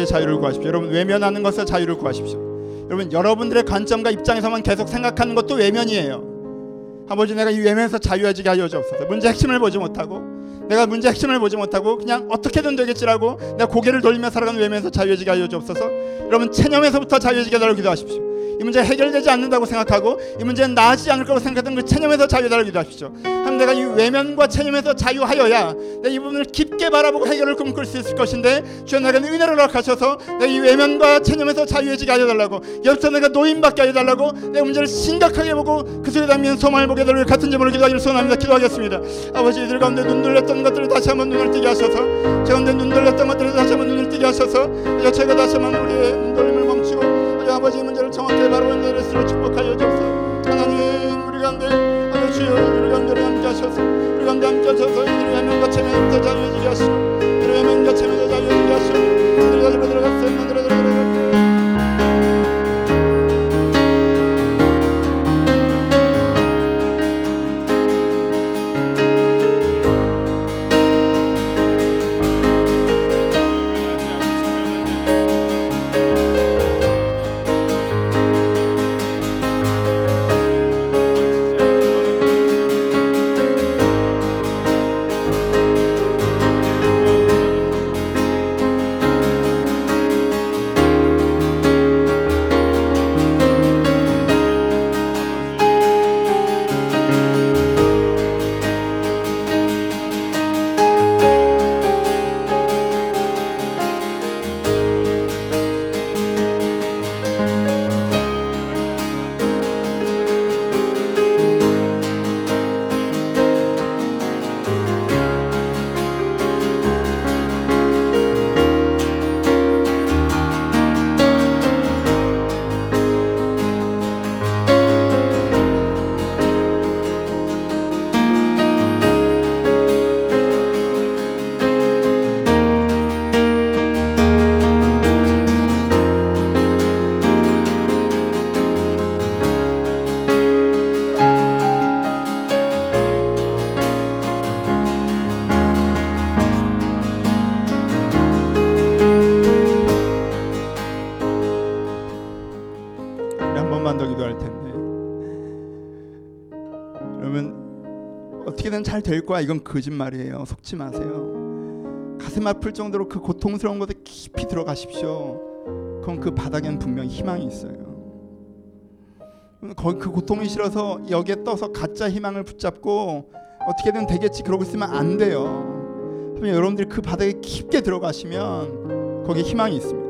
아버지 자유를 구하십시오. 여러분 외면하는 것에서 자유를 구하십시오. 여러분 여러분들의 관점과 입장에서만 계속 생각하는 것도 외면이에요. 아버지 내가 이 외면에서 자유해지게 하여 주옵소서. 문제 핵심을 보지 못하고 내가 문제 핵심을 보지 못하고 그냥 어떻게든 되겠지라고 내가 고개를 돌리며 살아가는 외면에서 자유해지게 하여 주옵소서. 여러분 체념에서부터 자유해지게 해달라고 기도하십시오. 이 문제 해결되지 않는다고 생각하고 이 문제는 나아지지 않을 거라고 생각했던 그 체념에서 자유해달라고 기도하십시오. 하나님 내가 이 외면과 체념에서 자유하여야 내가 이 부분을 깊게 바라보고 해결을 꿈꿀 수 있을 것인데 주여 내가 은혜를 허락하셔서 내가 이 외면과 체념에서 자유해지게 하여달라고 여기서 내가 노인받게 하여달라고 내 문제를 심각하게 보고 그 속에 담긴 소망을 보게 해달라고 같은 제목으로 기도하기를 소원합니다. 기도하겠습니다. 아버지 이들 가운데 눈 돌렸던 것들을 다시 한번 눈을 뜨게 하셔서 제 가운데 눈 돌렸던 것들을 다시 한번 눈을 뜨게 하셔서 제가 다시 한번 우리의 눈 돌림을 멈추고 아버지 이 문제를 정확히 바로 내릴수록 축복하여 주옵소서. 하나님 우리 가운데 하나님 주여 우리 가운데 함께 하셔서 우리 가운데 함께 하셔서 이들의 외면과 체면부터 자유해지게 하시고 이들의 외면과 체면부터 자유해지게 하시고 이들의 가지로 들어갔어요. 만들어 들어갔어요. 잘 될 거야 이건 거짓말이에요. 속지 마세요. 가슴 아플 정도로 그 고통스러운 곳에 깊이 들어가십시오. 그럼 그 바닥에는 분명히 희망이 있어요. 거기 그 고통이 싫어서 여기에 떠서 가짜 희망을 붙잡고 어떻게든 되겠지 그러고 있으면 안 돼요. 여러분들이 그 바닥에 깊게 들어가시면 거기에 희망이 있습니다.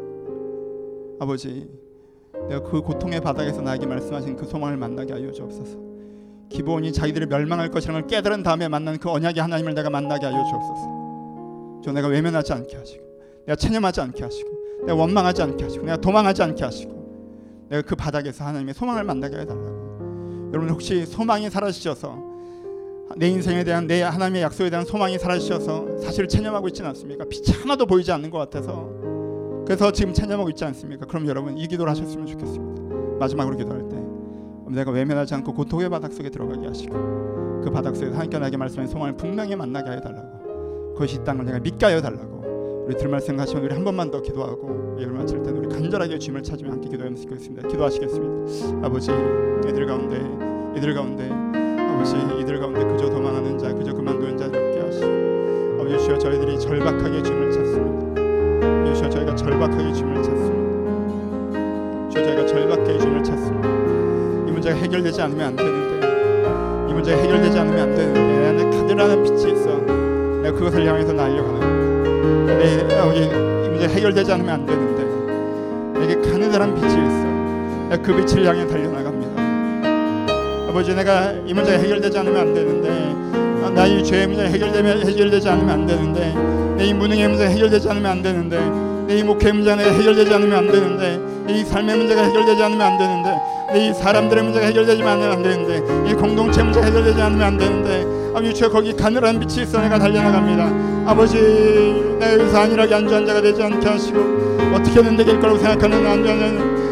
아버지 내가 그 고통의 바닥에서 나에게 말씀하신 그 소망을 만나게 하여 주옵소서. 기본이 자기들이 멸망할 것이라는 걸 깨달은 다음에 만난 그 언약의 하나님을 내가 만나게 하여 주옵소서. 저 내가 외면하지 않게 하시고 내가 체념하지 않게 하시고 내가 원망하지 않게 하시고 내가 도망하지 않게 하시고 내가 그 바닥에서 하나님의 소망을 만나게 해달라고. 여러분 혹시 소망이 사라지셔서 내 인생에 대한 내 하나님의 약속에 대한 소망이 사라지셔서 사실 체념하고 있지는 않습니까? 빛이 하나도 보이지 않는 것 같아서 그래서 지금 체념하고 있지 않습니까? 그럼 여러분 이 기도를 하셨으면 좋겠습니다. 마지막으로 기도할 때 내가 외면하지 않고 고통의 바닥 속에 들어가게 하시고 그 바닥 속에서 하나님께 나에게 말씀하신 소망을 분명히 만나게 하여 달라고. 그것이 이 땅을 내가 믿게 하여 달라고. 우리 들말 생각하시면 우리 한 번만 더 기도하고 예를 마칠 때는 우리 간절하게 주님을 찾으며 함께 기도하면서 있겠습니다. 기도하시겠습니다. 아버지 이들 가운데 이들 가운데 아버지 이들 가운데 그저 도망하는 자 그저 그만두는 자를 없게 하시고 아버지 주여 저희들이 절박하게 주님을 찾습니다. 주여 저희가 절박하게 주님을 찾습니다. 주여 저희가 절박하게 주님을 찾습니다. 이 문제가 해결되지 않으면 안 되는데 이 문제가 해결되지 않으면 안 되는데 내 안에 가늘하는 빛이 있어. 내가 그것을 향해서 날려가는 내 여기 이 문제가 해결되지 않으면 안 되는데 내게 가느다란 빛이 있어. 내가 그 빛을 향해 달려나갑니다. 아버지 내가 이 문제가 해결되지 않으면 안 되는데 나의 죄의 문제가 해결되면 해결되지 않으면 안 되는데 내 이 무능의 문제가 해결되지 않으면 안 되는데 내 이 목회 문제가 해결되지 않으면 안 되는데 내 이 삶의 문제가 해결되지 않으면 안 되는데 내 이 사람들의 문제가 해결되지 않으면 안 되는데 이 공동체 문제가 해결되지 않으면 안 되는데 아버지 주여 거기 가늘한 빛이 있어 내가 달려나갑니다. 아버지 내가 여기서 안일하게 안주한 자가 되지 않게 하시고 어떻게든 되길 거라고 생각하는 안주한 자는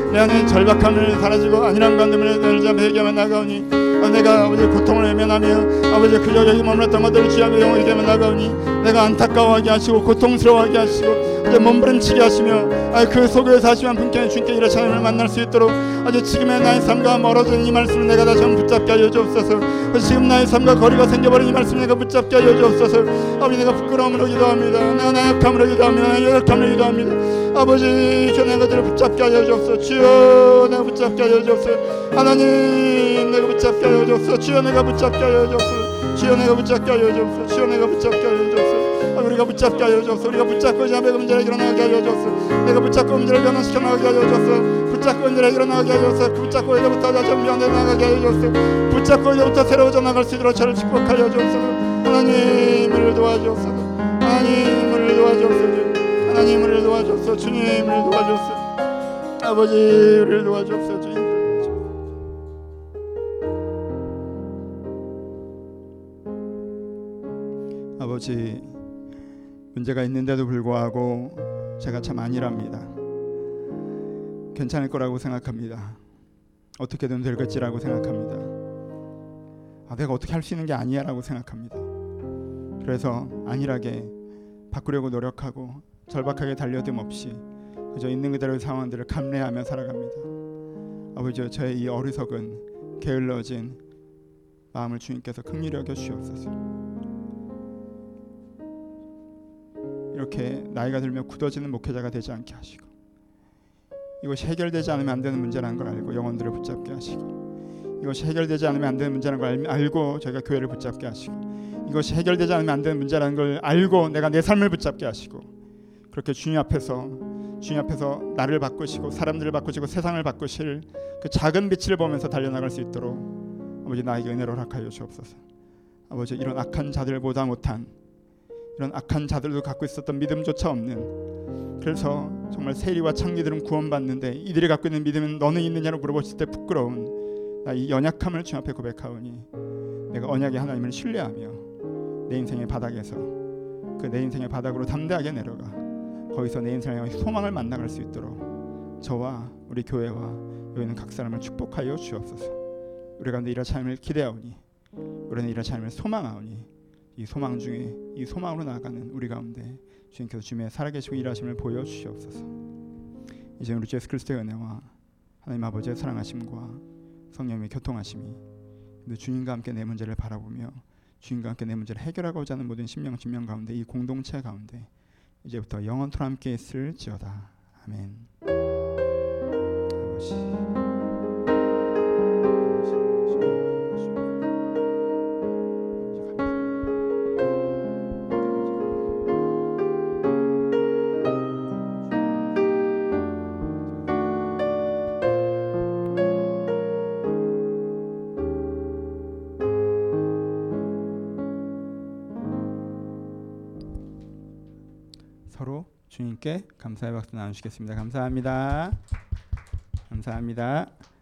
내 안에 절박함을 사라지고 안일함과 눈물을 너를 잡아 회개하며 나가오니 어, 내가 아버지 고통을 외면하며 아버지 그저 여기 머물렀던 것들을 주하며 영원히 되며 나가오니 내가 안타까워하게 하시고 고통스러워하게 하시고 이제 몸부림치게 하시며 아, 그 속에 사시한 분께 주님께 이런 찬양을 만날 수 있도록 아주 지금의 나의 삶과 멀어진 이 말씀을 내가 다시 한번 붙잡게 하여 주옵소서. 지금 나의 삶과 거리가 생겨버린 이 말씀을 내가 붙잡게 하여 주옵소서. 아버지 내가 부끄러움으로 기도합니다. 내가 나약함으로 기도합니다. 내가 연약함으로 기도합니다. 아버지 주 내가 그들을 붙잡게 하여 주옵소서. 주여 내가 붙잡게 하여 주옵소서. 하나님 내가 붙잡게 하여 주옵소서. 주여 내가 붙잡게 하여 주옵소서. 주여 내가 붙잡게 하여 주옵소서. 주여 내가 붙잡게 하여 주옵소서. 우리가 붙잡게 하여 주옵소서. 우리가 붙잡고 이제 문제를 일어나게 하여 주옵소서. 내가 붙잡고 문제를 변화시켜 나가게 하여 주옵소서. 붙잡고 문제를 일어나게 하여 주옵소서. 붙잡고 이제부터 다시 한번 변해 나가게 하여 주옵소서. 붙잡고 이제부터 새로워져 나갈 수 있도록 저를 축복하여 주옵소서. 하나님을 도와주옵소서. 하나님을 도와주옵소서. 하나님을 도와주옵소서. 주님을 도와주옵소서. 아버지 우리를 도와주옵소서. 주님 아버지 문제가 있는데도 불구하고 제가 참 안일합니다. 괜찮을 거라고 생각합니다. 어떻게든 되겠지라고 생각합니다. 아, 내가 어떻게 할 수 있는 게 아니야 라고 생각합니다. 그래서 안일하게 바꾸려고 노력하고 절박하게 달려듦 없이 그저 있는 그대로의 상황들을 감내하며 살아갑니다. 아버지 저의 이 어리석은 게을러진 마음을 주님께서 긍휼히 여겨 주시옵소서. 이렇게 나이가 들면 굳어지는 목회자가 되지 않게 하시고 이것이 해결되지 않으면 안 되는 문제라는 걸 알고 영혼들을 붙잡게 하시고 이것이 해결되지 않으면 안 되는 문제라는 걸 알고 저희가 교회를 붙잡게 하시고 이것이 해결되지 않으면 안 되는 문제라는 걸 알고 내가 내 삶을 붙잡게 하시고 그렇게 주님 앞에서 주님 앞에서 나를 바꾸시고 사람들을 바꾸시고 세상을 바꾸실 그 작은 빛을 보면서 달려나갈 수 있도록 아버지 나에게 은혜를 허락하여 주옵소서. 아버지 이런 악한 자들보다 못한 이런 악한 자들도 갖고 있었던 믿음조차 없는 그래서 정말 세리와 창리들은 구원받는데 이들이 갖고 있는 믿음은 너는 있느냐고 물어보실 때 부끄러운 나 이 연약함을 주님 앞에 고백하오니 내가 언약의 하나님을 신뢰하며 내 인생의 바닥에서 그 내 인생의 바닥으로 담대하게 내려가 거기서 내 인생의 소망을 만나갈 수 있도록 저와 우리 교회와 여기 있는 각 사람을 축복하여 주옵소서. 우리 가운데 이런 삶을 기대하오니 우리는 이런 삶을 소망하오니 이 소망 중에 이 소망으로 나아가는 우리 가운데 주님께서 주님의 살아계시고 일하심을 보여주시옵소서. 이제 우리 주 예수 그리스도의 은혜와 하나님 아버지의 사랑하심과 성령님의 교통하심이 주님과 함께 내 문제를 바라보며 주님과 함께 내 문제를 해결하고자 하는 모든 심령 진명 가운데 이 공동체 가운데 이제부터 영원토록 함께 있을지어다. 아멘. 아버지 서로 주님께 감사의 박수 나누시겠습니다. 감사합니다. 감사합니다.